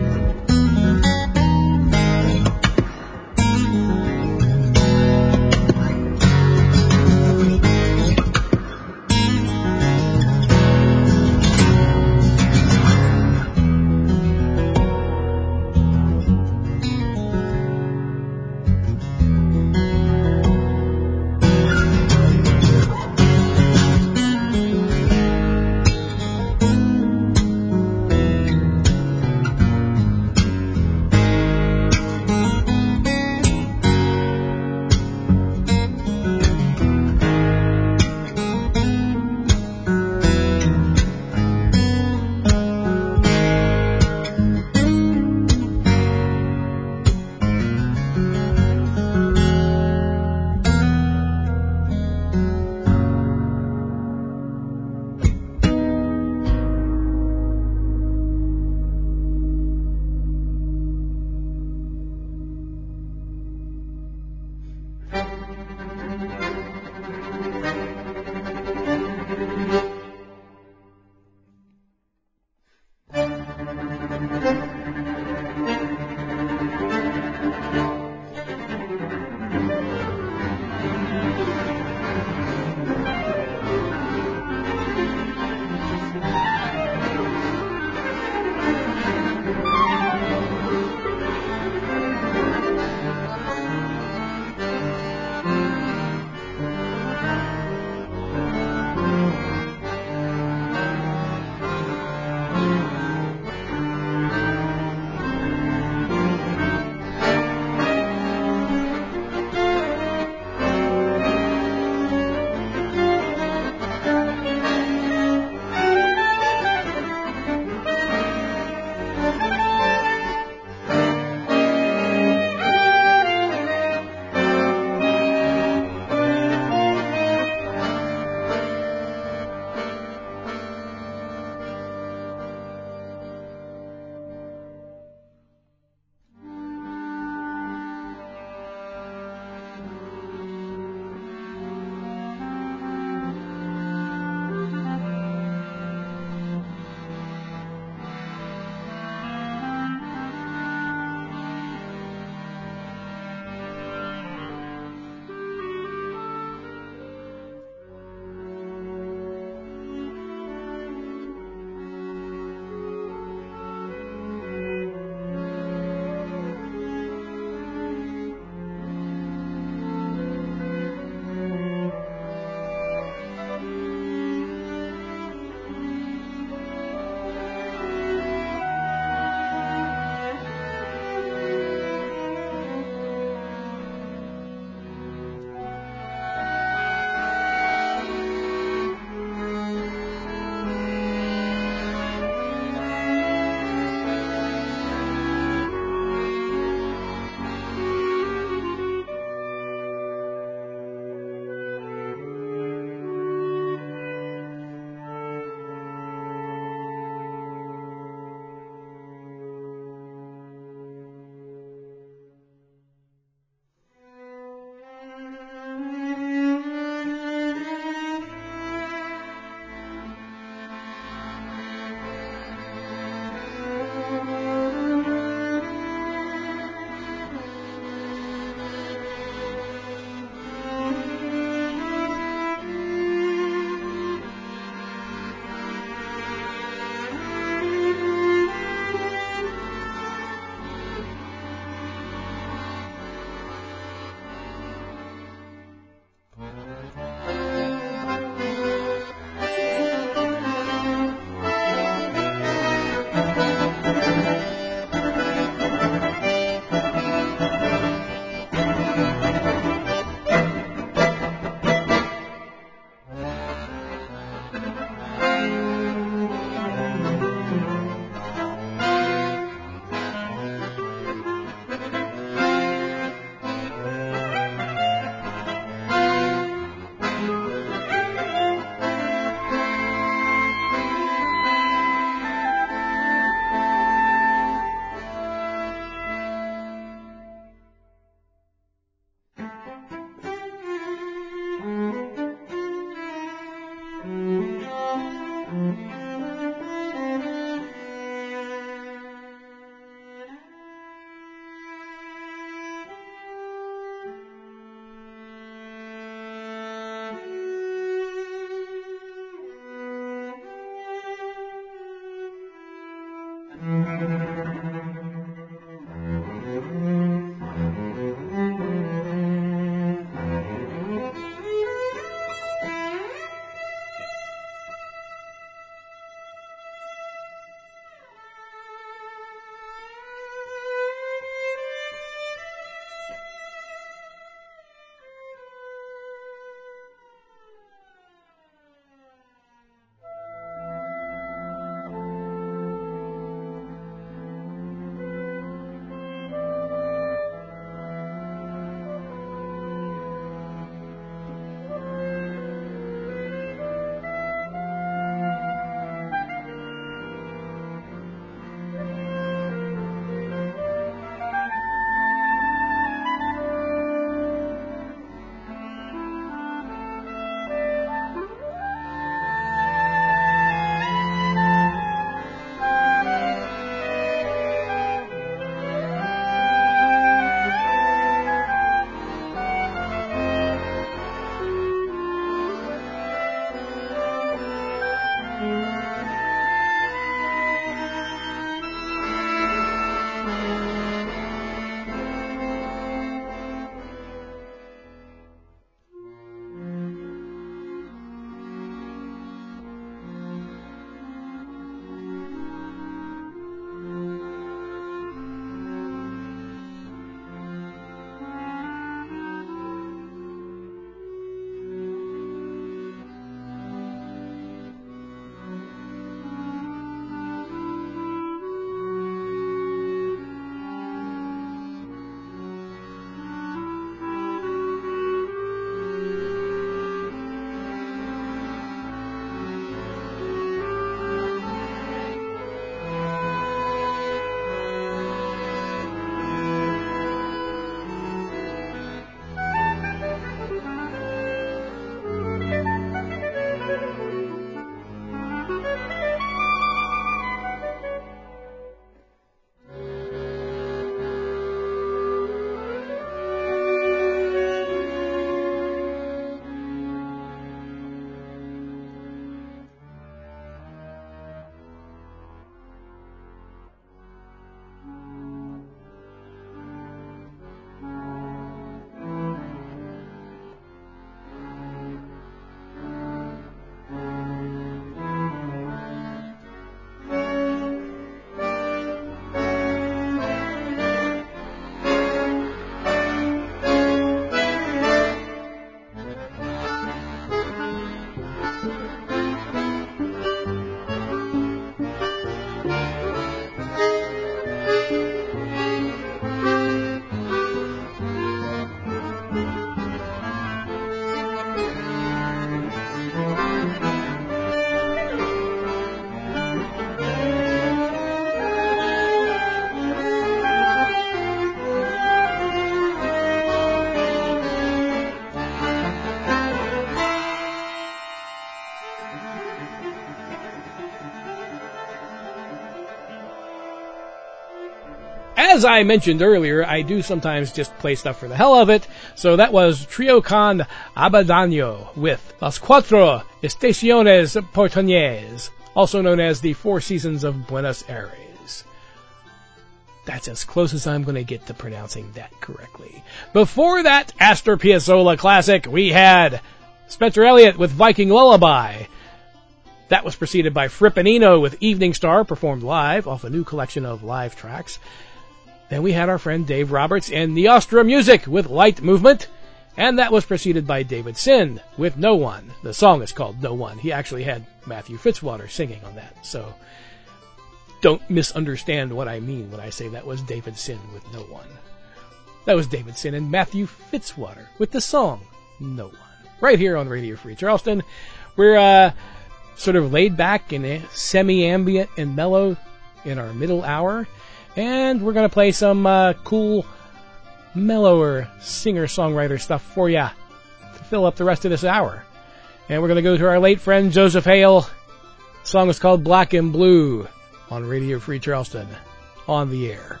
As I mentioned earlier, I do sometimes just play stuff for the hell of it, so that was Trio con Abadaño with Las Cuatro Estaciones Portuñes, also known as the Four Seasons of Buenos Aires. That's as close as I'm going to get to pronouncing that correctly. Before that Astor Piazzolla classic, we had Spencer Elliott with Viking Lullaby. That was preceded by Fripp and Eno with Evening Star, performed live off a new collection of live tracks. Then we had our friend Dave Roberts and Neostra Music with Light Movement, and that was preceded by David Sin with No One. The song is called No One. He actually had Matthew Fitzwater singing on that, so don't misunderstand what I mean when I say that was David Sin with No One. That was David Sin and Matthew Fitzwater with the song No One. Right here on Radio Free Charleston. We're sort of laid back and semi-ambient and mellow in our middle hour. And we're going to play some cool, mellower singer-songwriter stuff for you to fill up the rest of this hour. And we're going to go to our late friend Joseph Hale. The song is called Black and Blue on Radio Free Charleston on the air.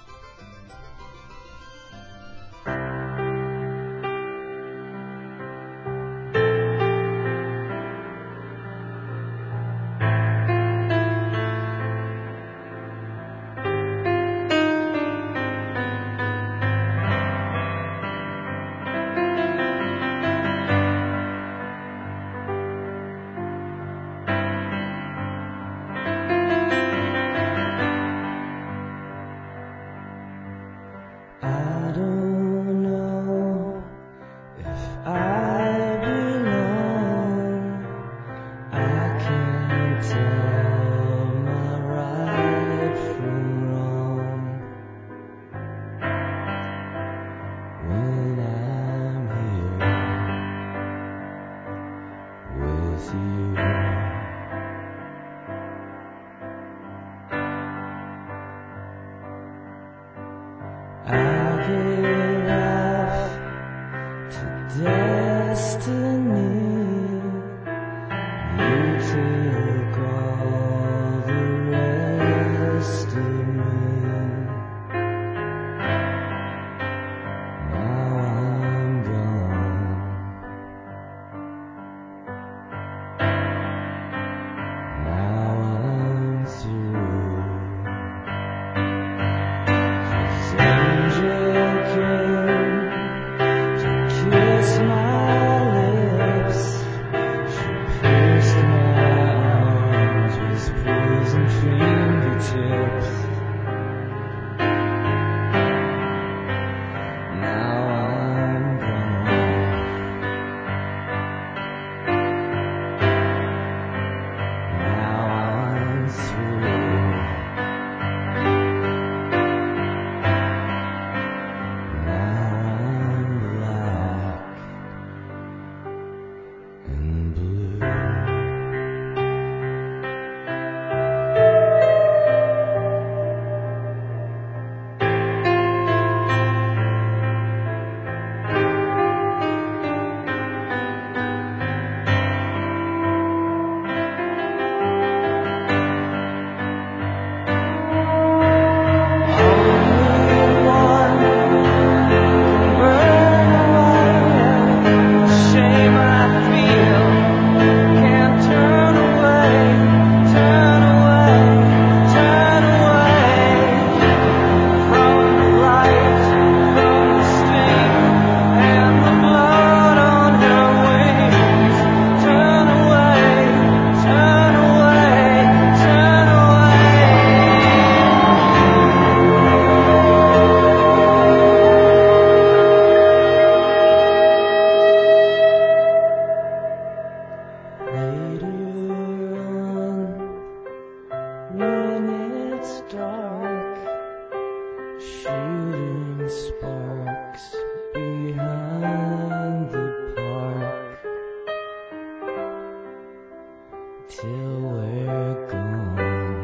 till we're gone,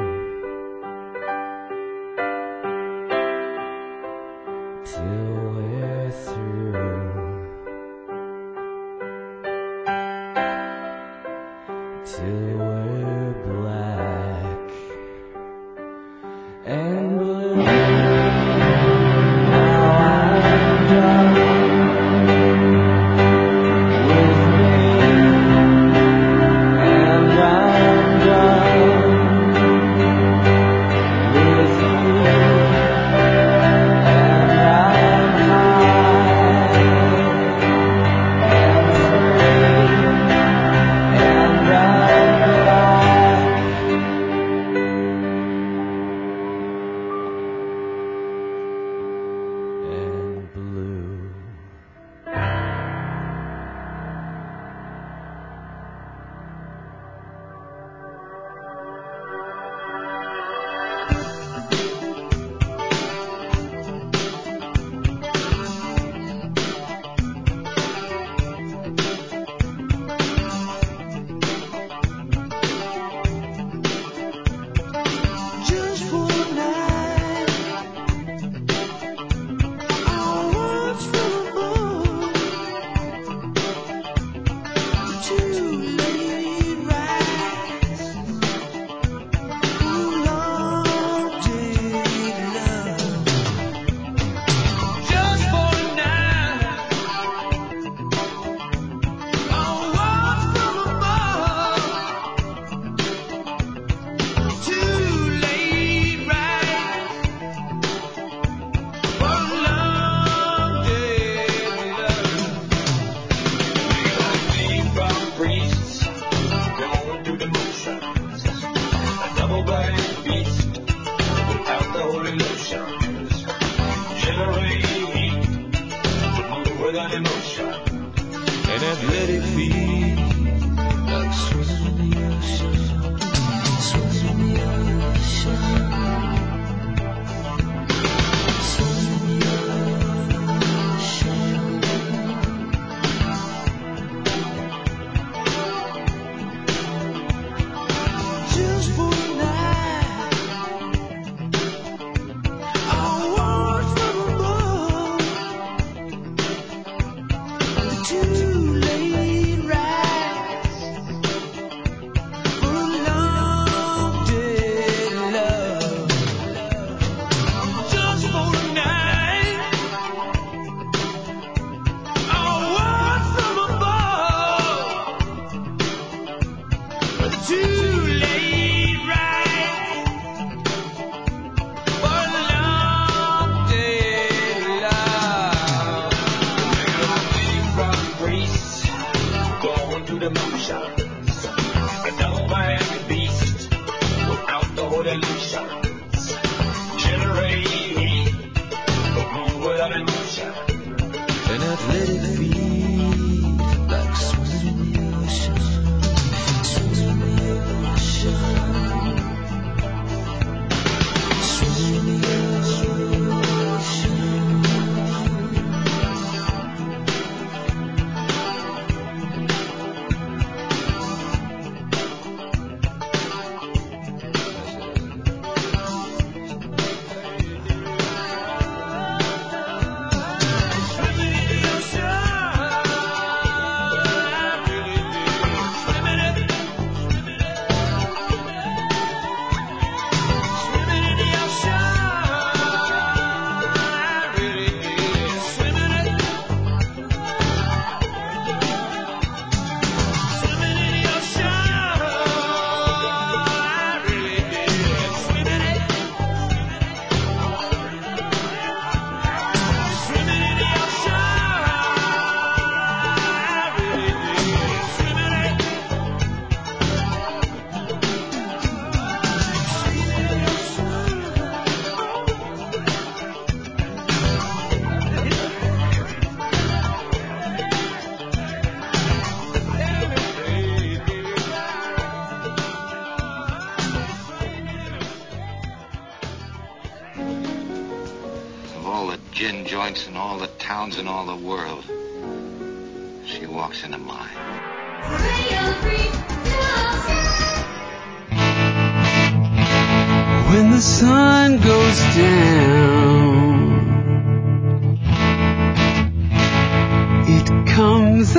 till we're through, till we're black and blue. Now I'm done with me, and I'm done with you, and I'm high and free, and I'm black and blue. Just for a night, our words from above, too late rise, long day love. Just for a night, our words from above, too late rise, for long day love. Deep rock priests going through the motions, a double-blind beast without the holy lotions, generate heat, but move without emotion, and athletic feet like swimming in the ocean, swimming in the ocean, swimming in the ocean. Just for a night, our words from above, too late rise, for a long day love. Just for a night, our words from above, too late rise, for a long day love. Big rock priests going through the motions, a double-blind beast without the holy illusions, generate heat, but move without emotion, and athletic feet like swimming in the ocean, swimming in the ocean, swimming in the ocean. gin joints in all the towns in all the world. She walks into mine. Radio Free Charleston. sun goes down, it comes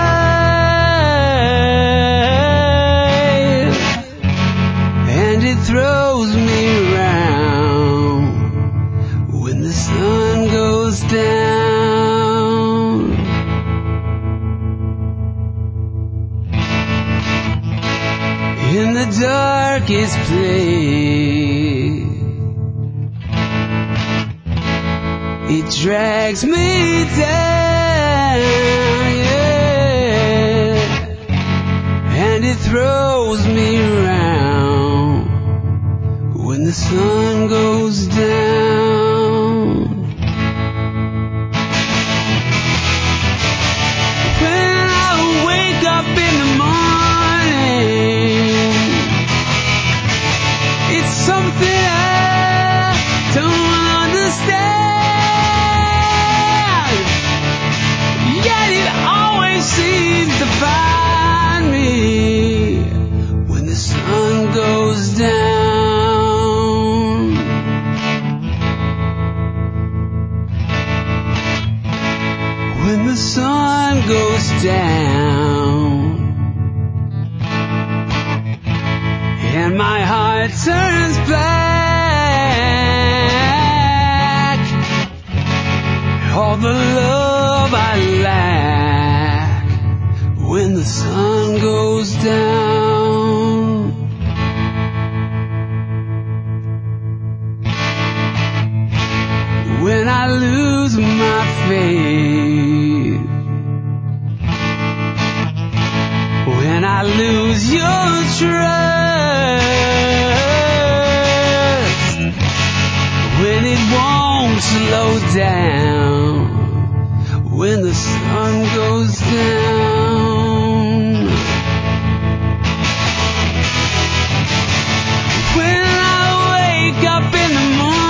alive, and it throws me round when the sun goes down. In the darkest place, it drags me down, yeah, and it throws me round when the sun goes down. When I wake up in the morning, it's something I don't understand, yet it always seems to find me when the sun goes down. When the sun goes down and my heart turns black, all the love I lack when the sun goes down. When I lose my faith, when I lose your trust, when it won't slow down, when the sun goes down. When I wake up in the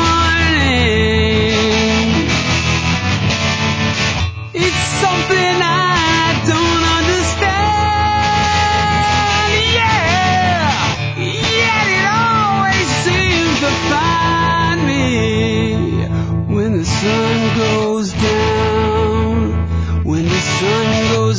morning, it's something I don't understand, yeah, yet it always seems to find me when the sun goes down, when the sun goes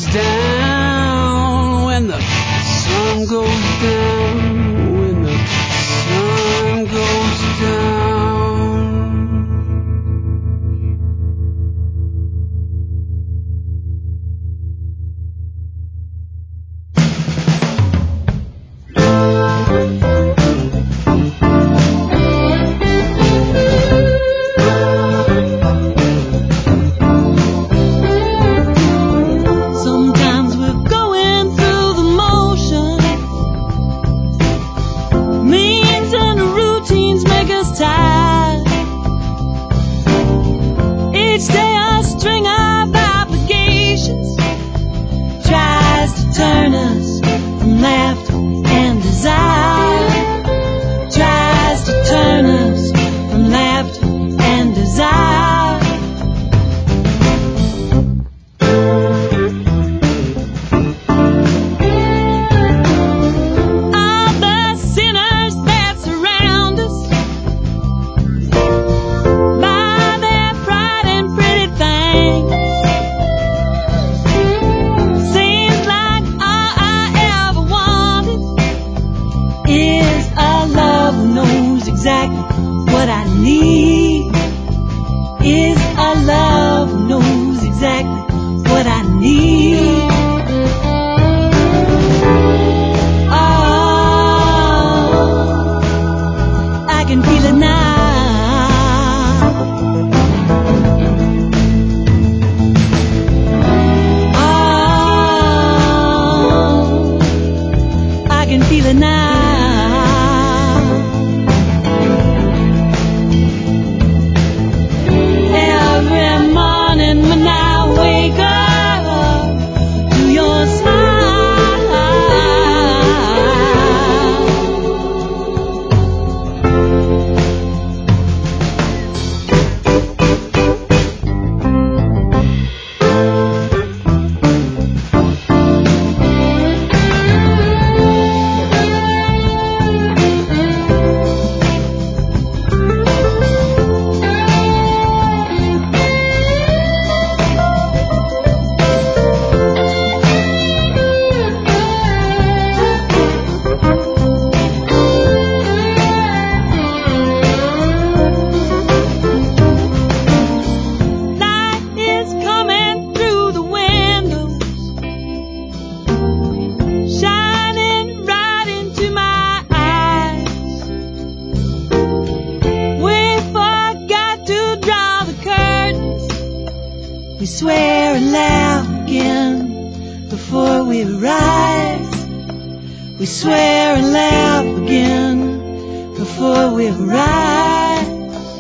We swear and laugh again before we arrive.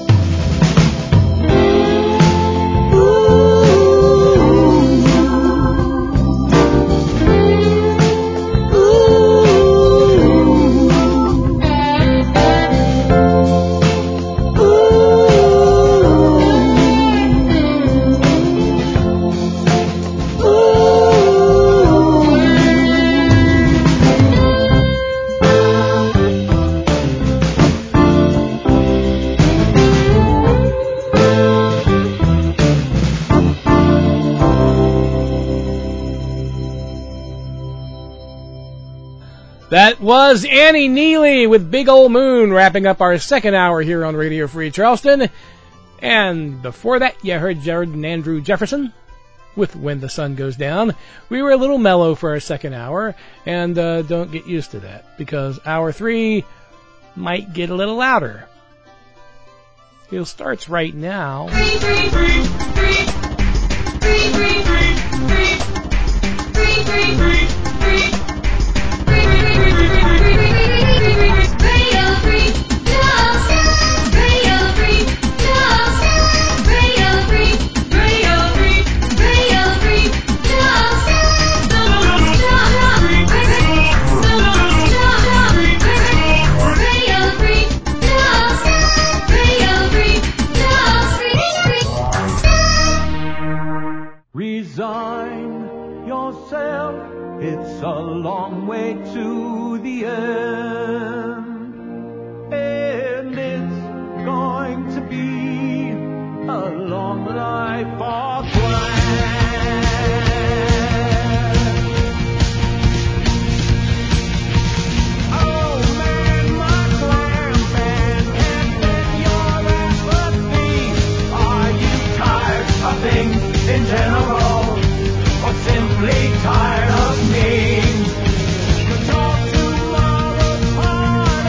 That was Annie Neely with Big Ol' Moon, wrapping up our second hour here on Radio Free Charleston. And before that, you heard Jared and Andrew Jefferson with When the Sun Goes Down. We were a little mellow for our second hour, and don't get used to that, because hour 3 might get a little louder. It starts right now. Resign yourself, it's a long way to the end, and it's going to be a long life of in general, or simply tired of me. You talk tomorrow's part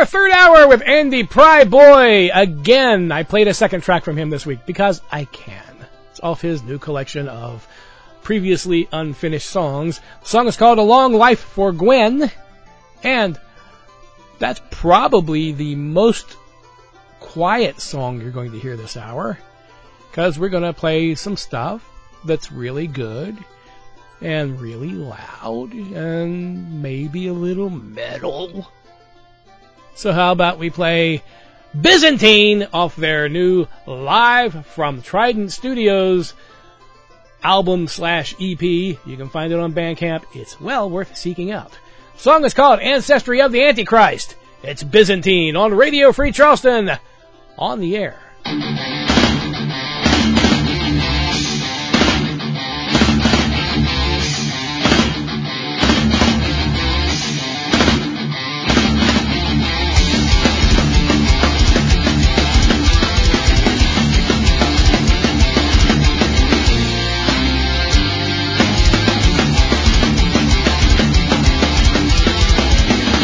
our third hour with Andy Pryboy. Again, I played a second track from him this week because I can. It's off his new collection of previously unfinished songs. The song is called A Long Life for Gwen, and that's probably the most quiet song you're going to hear this hour, because we're going to play some stuff that's really good and really loud and maybe a little metal. So how about we play Byzantine off their new Live from Trident Studios album/EP. You can find it on Bandcamp. It's well worth seeking out. The song is called Ancestry of the Antichrist. It's Byzantine on Radio Free Charleston, on the air.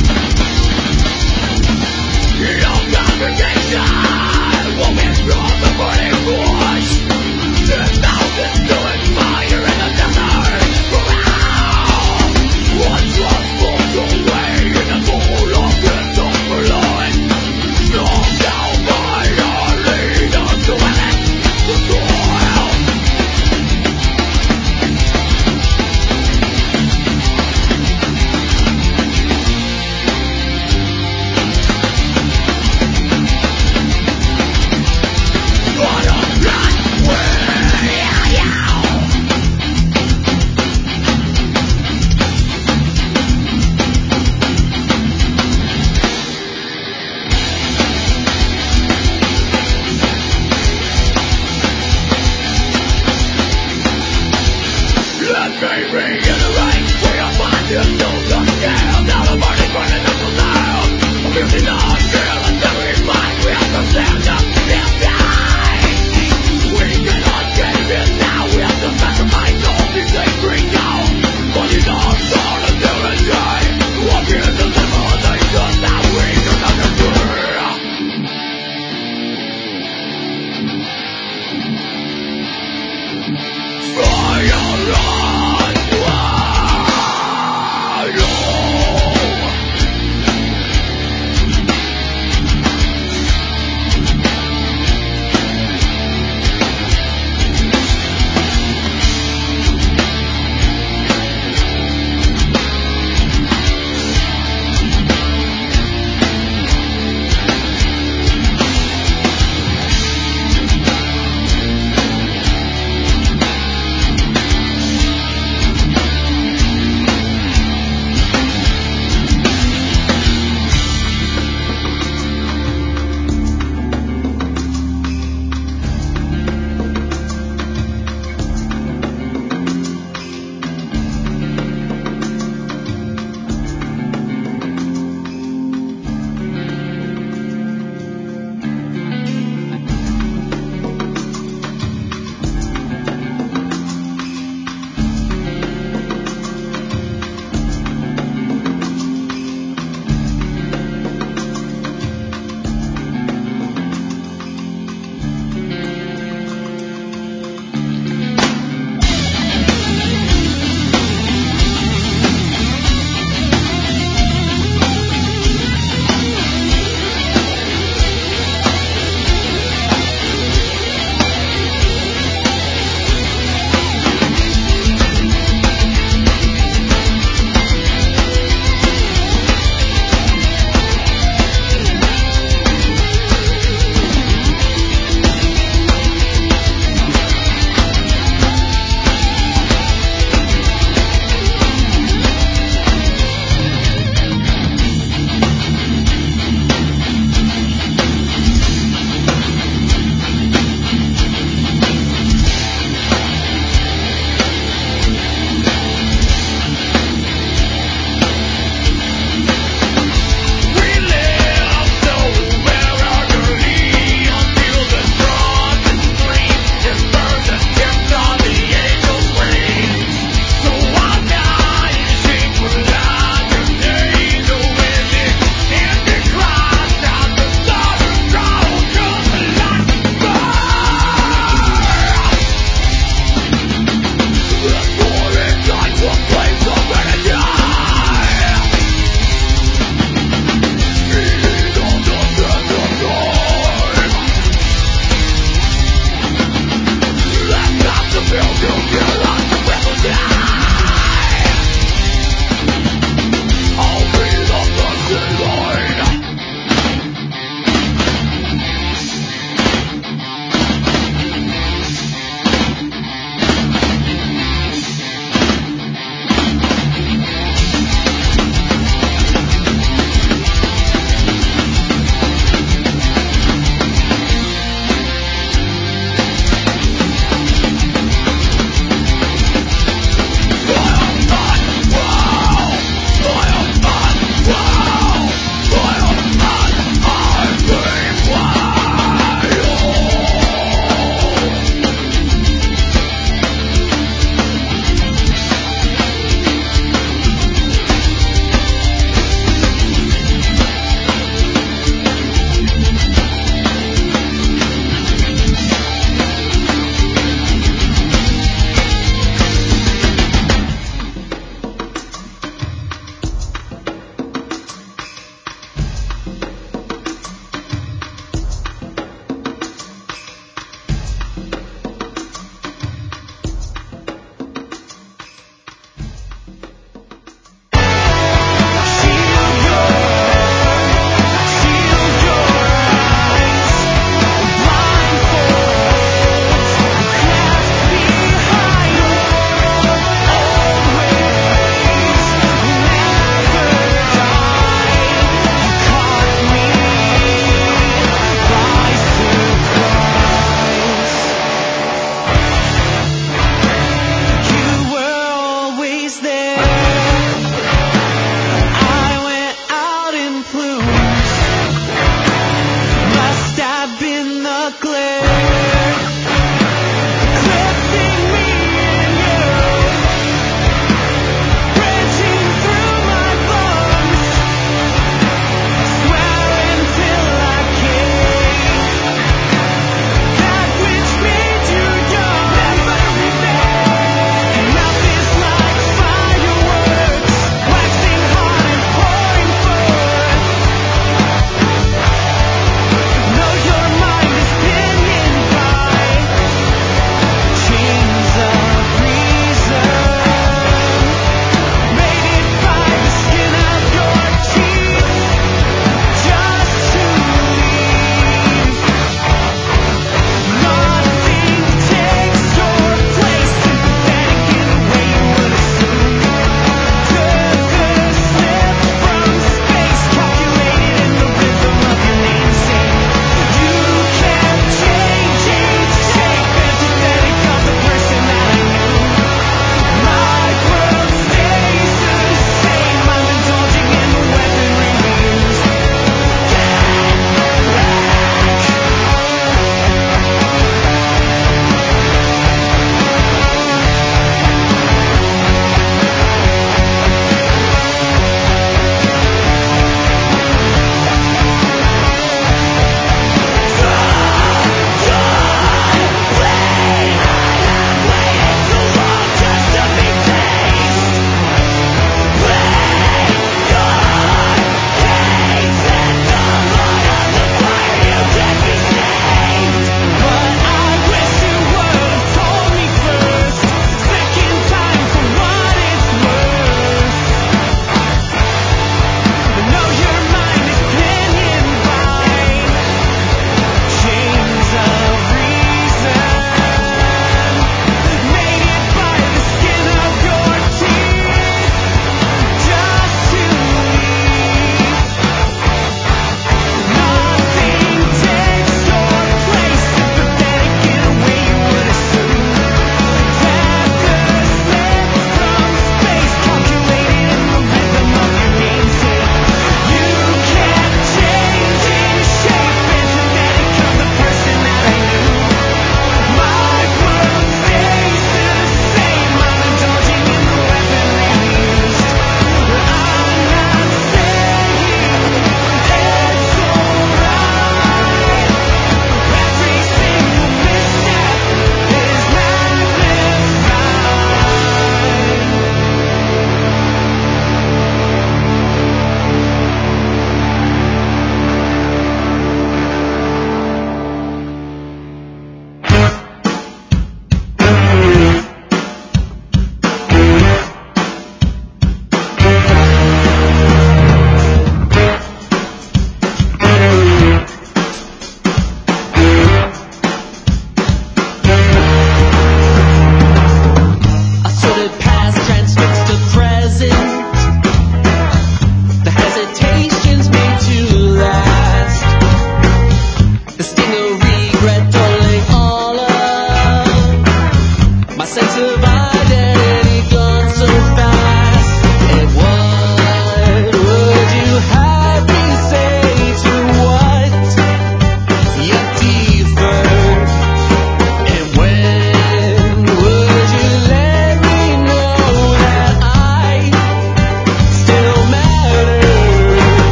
Congregation, woman's brother.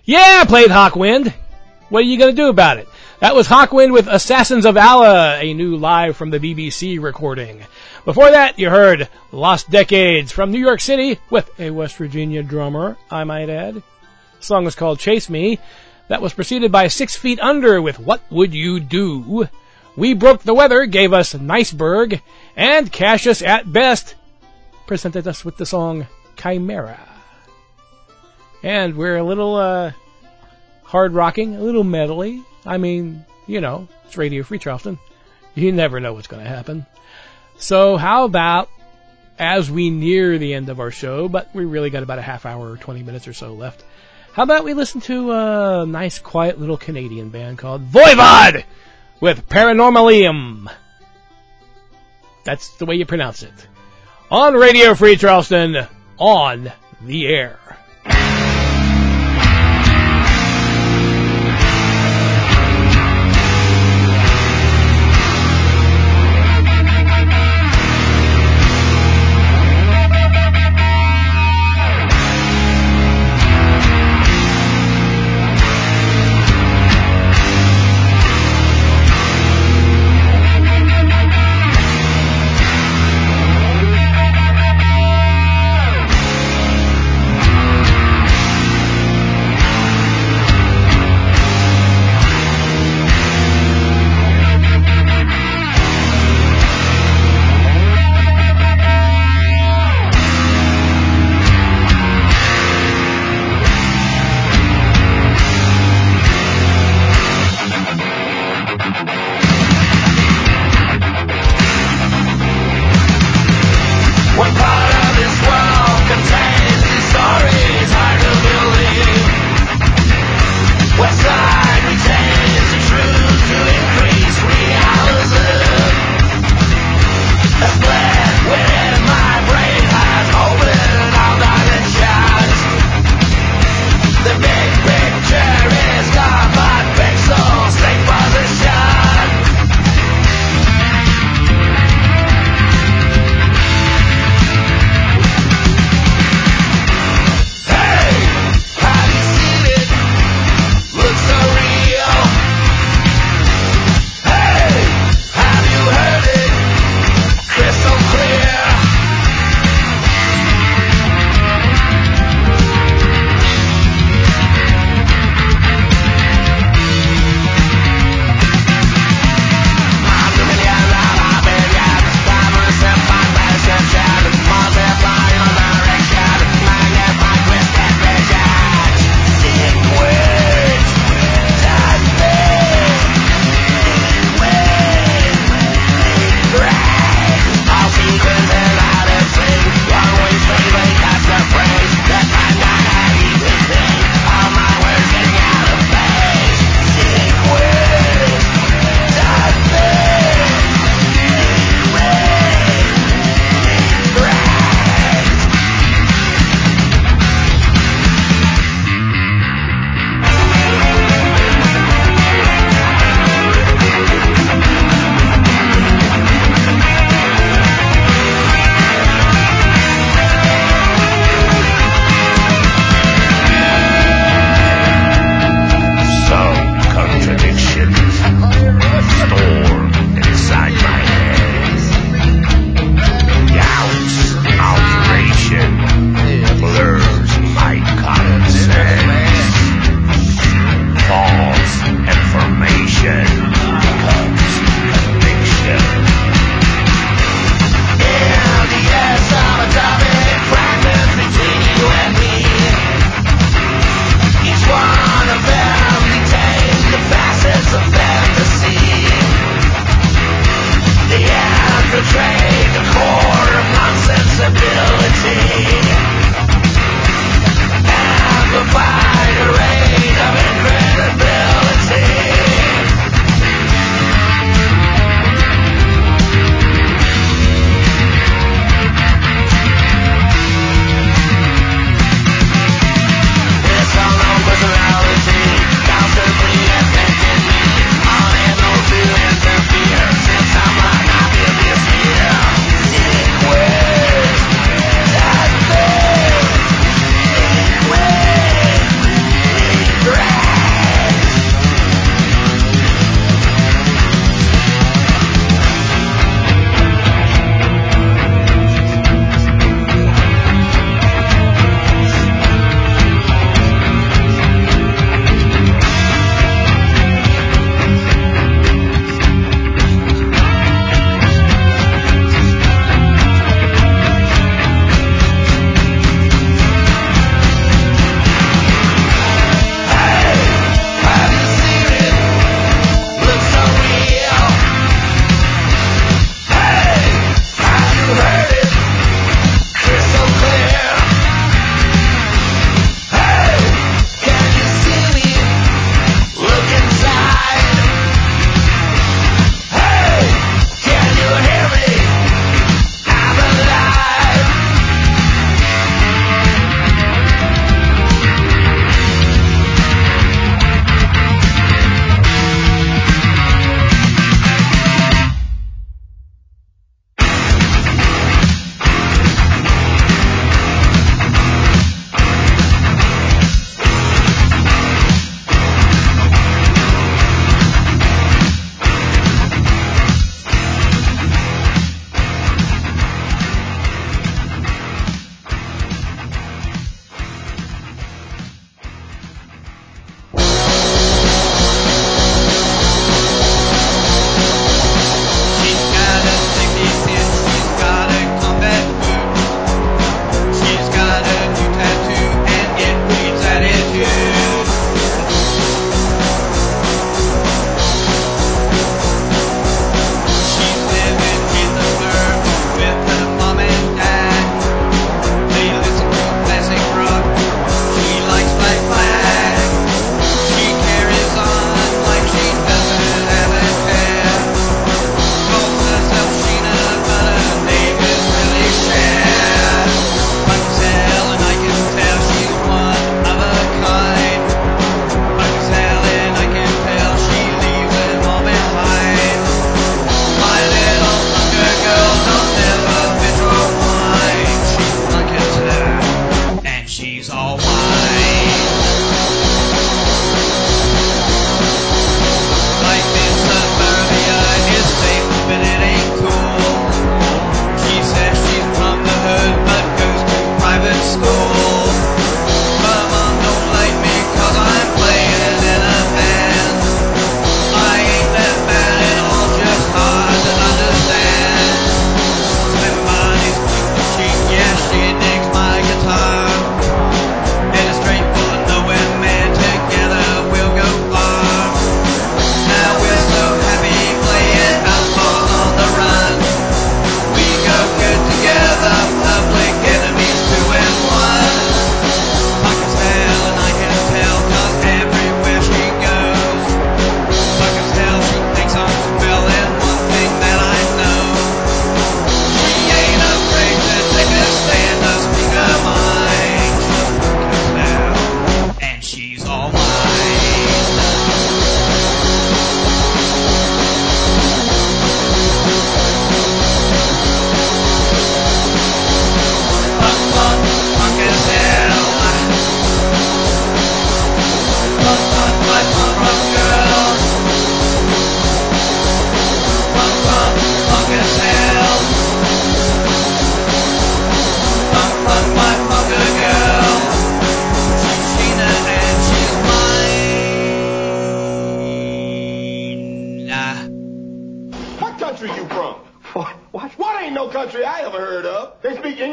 Yeah, I played Hawkwind. What are you going to do about it? That was Hawkwind with Assassins of Allah, a new live from the BBC recording. Before that, you heard Lost Decades from New York City with a West Virginia drummer, I might add. The song was called Chase Me. That was preceded by 6 Feet Under with What Would You Do? We Broke the Weather gave us Niceberg, and Cassius at Best presented us with the song Chimera. And we're a little hard rocking, a little metally. I mean, you know, it's Radio Free Charleston. You never know what's going to happen. So how about, as we near the end of our show, but we really got about a half hour or 20 minutes or so left, how about we listen to a nice, quiet little Canadian band called Voivod with Paranormalium. That's the way you pronounce it. On Radio Free Charleston, on the air.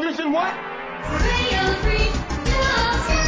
English and what? Radio Free Charleston.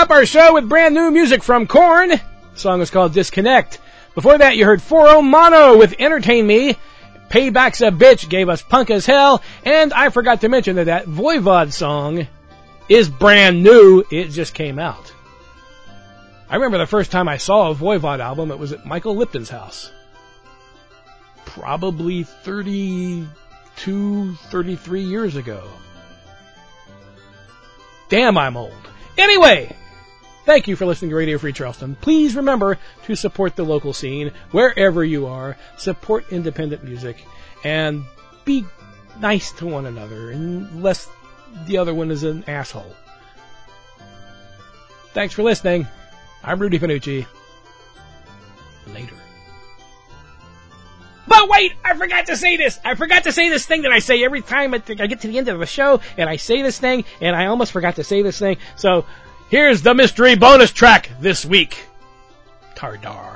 up our show with brand new music from Korn. The song is called Disconnect. Before that, you heard 4-0 Mono with Entertain Me. Payback's a Bitch gave us Punk as Hell. And I forgot to mention that Voivod song is brand new. It just came out. I remember the first time I saw a Voivod album, it was at Michael Lipton's house. Probably 32, 33 years ago. Damn, I'm old. Anyway, thank you for listening to Radio Free Charleston. Please remember to support the local scene wherever you are. Support independent music and be nice to one another unless the other one is an asshole. Thanks for listening. I'm Rudy Panucci. Later. But wait, I forgot to say this. I forgot to say this thing that I say every time I get to the end of the show, and I say this thing, and I almost forgot to say this thing. So, here's the mystery bonus track this week. Tardar.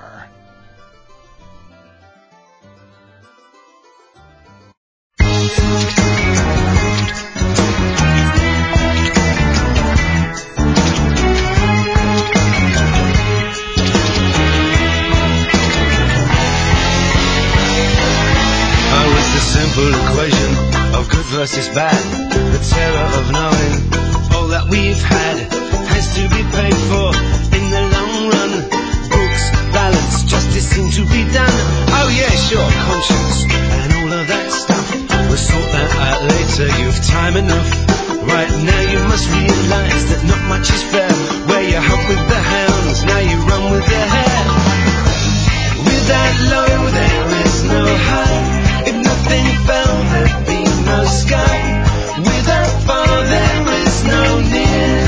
Simple equation of good versus bad. The terror of knowing all that we've had has to be paid for in the long run. Books, balance, justice seem to be done. Oh yeah, sure, conscience and all of that stuff. We'll sort that out later, you've time enough. Right now you must realise that not much is fair. Where you hunt with the hounds, now you run with the hare. Without low there is no high. If nothing fell, there'd be no sky. Without far, there is no near.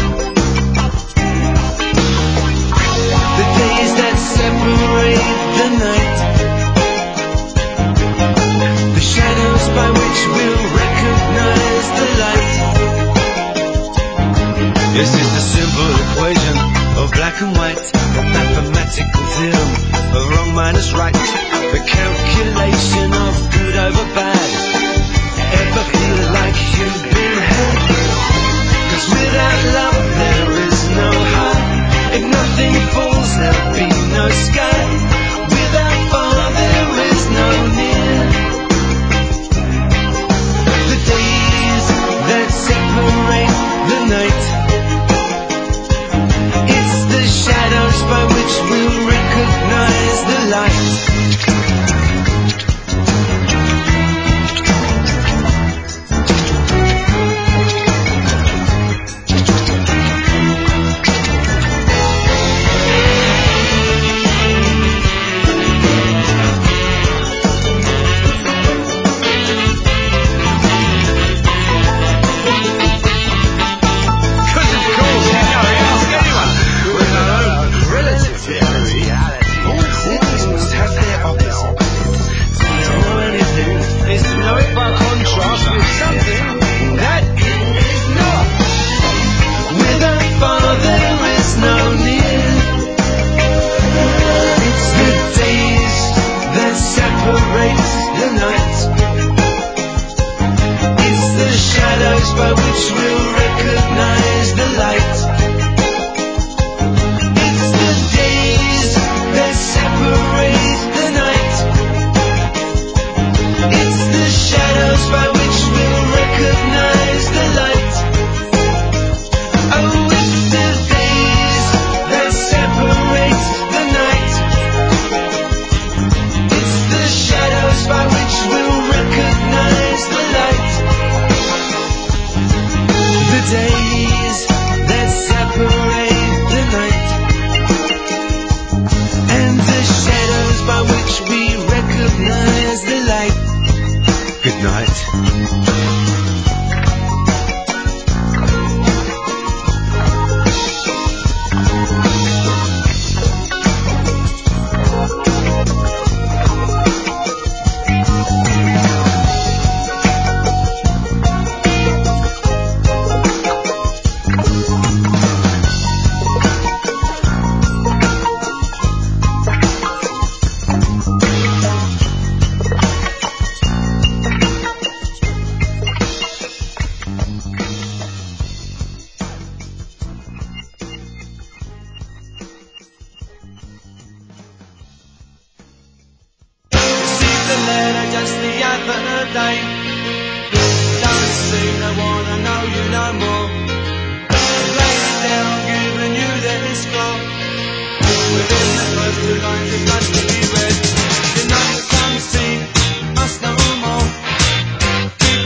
The days that separate the night, the shadows by which we'll recognize the light. This is the simple equation of black and white, the mathematical theorem of wrong minus right, the calculation of good over bad. Ever feel like you've been had? 'Cause without love there is no high. If nothing falls there'll be no sky. Without far there is no near. The days that separate the night, it's the shadows by which we'll recognize the light.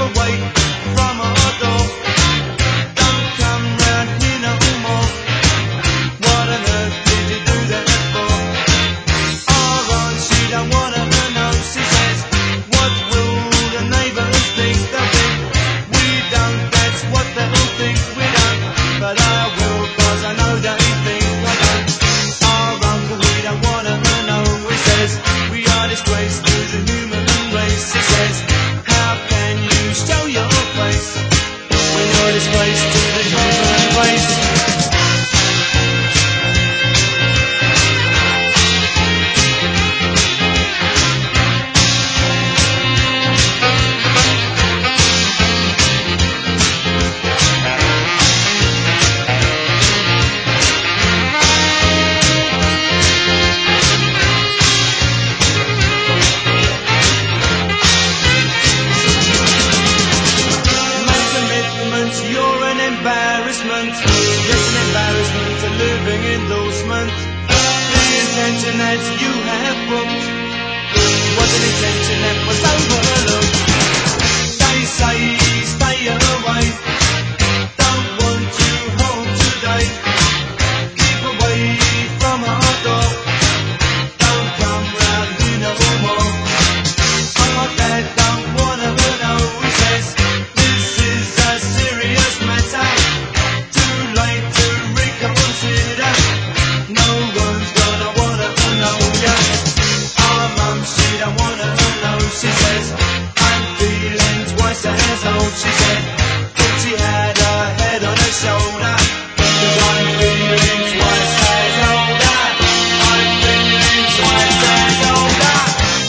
away from our door. Don't come round here no more. What on earth did you do that for? Alright, she don't wanna know. She says, what will the neighbours think? They'll think we don't, that's what they'll think. We don't, but I will, 'cause I know they think I don't. Our uncle, we don't wanna know. He says, we are disgraced to the human race. He says, how can you show your face when you're disgraced to the human race? Make commitments, you're an embarrassment. Yes, an embarrassment, a living endorsement. The intention that you have booked was an intention that was overlooked. They say stay away, don't want you home today. Keep away from our door, don't come round here no more. Our dad don't wanna know, he says, this is a serious matter. Too late to reconsider, no one's gonna wanna know ya. Our mum, she don't wanna know, she says, I'm feeling twice as old. She said, thought she had her head on her shoulder, 'cause I'm feeling twice as older. I'm feeling twice as older.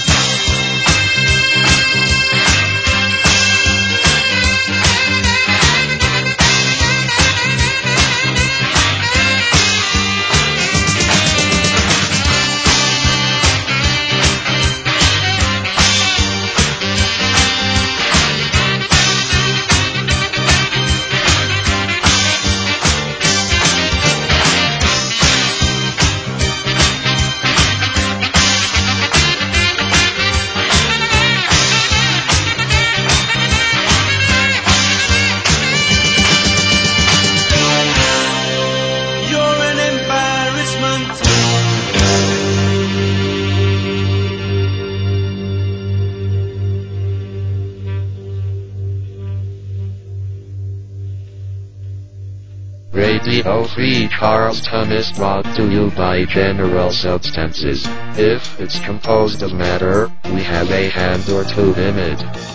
You're an embarrassment. Radio Free Charleston is brought to you by General Substances. If it's composed of matter, we have a hand or two in it.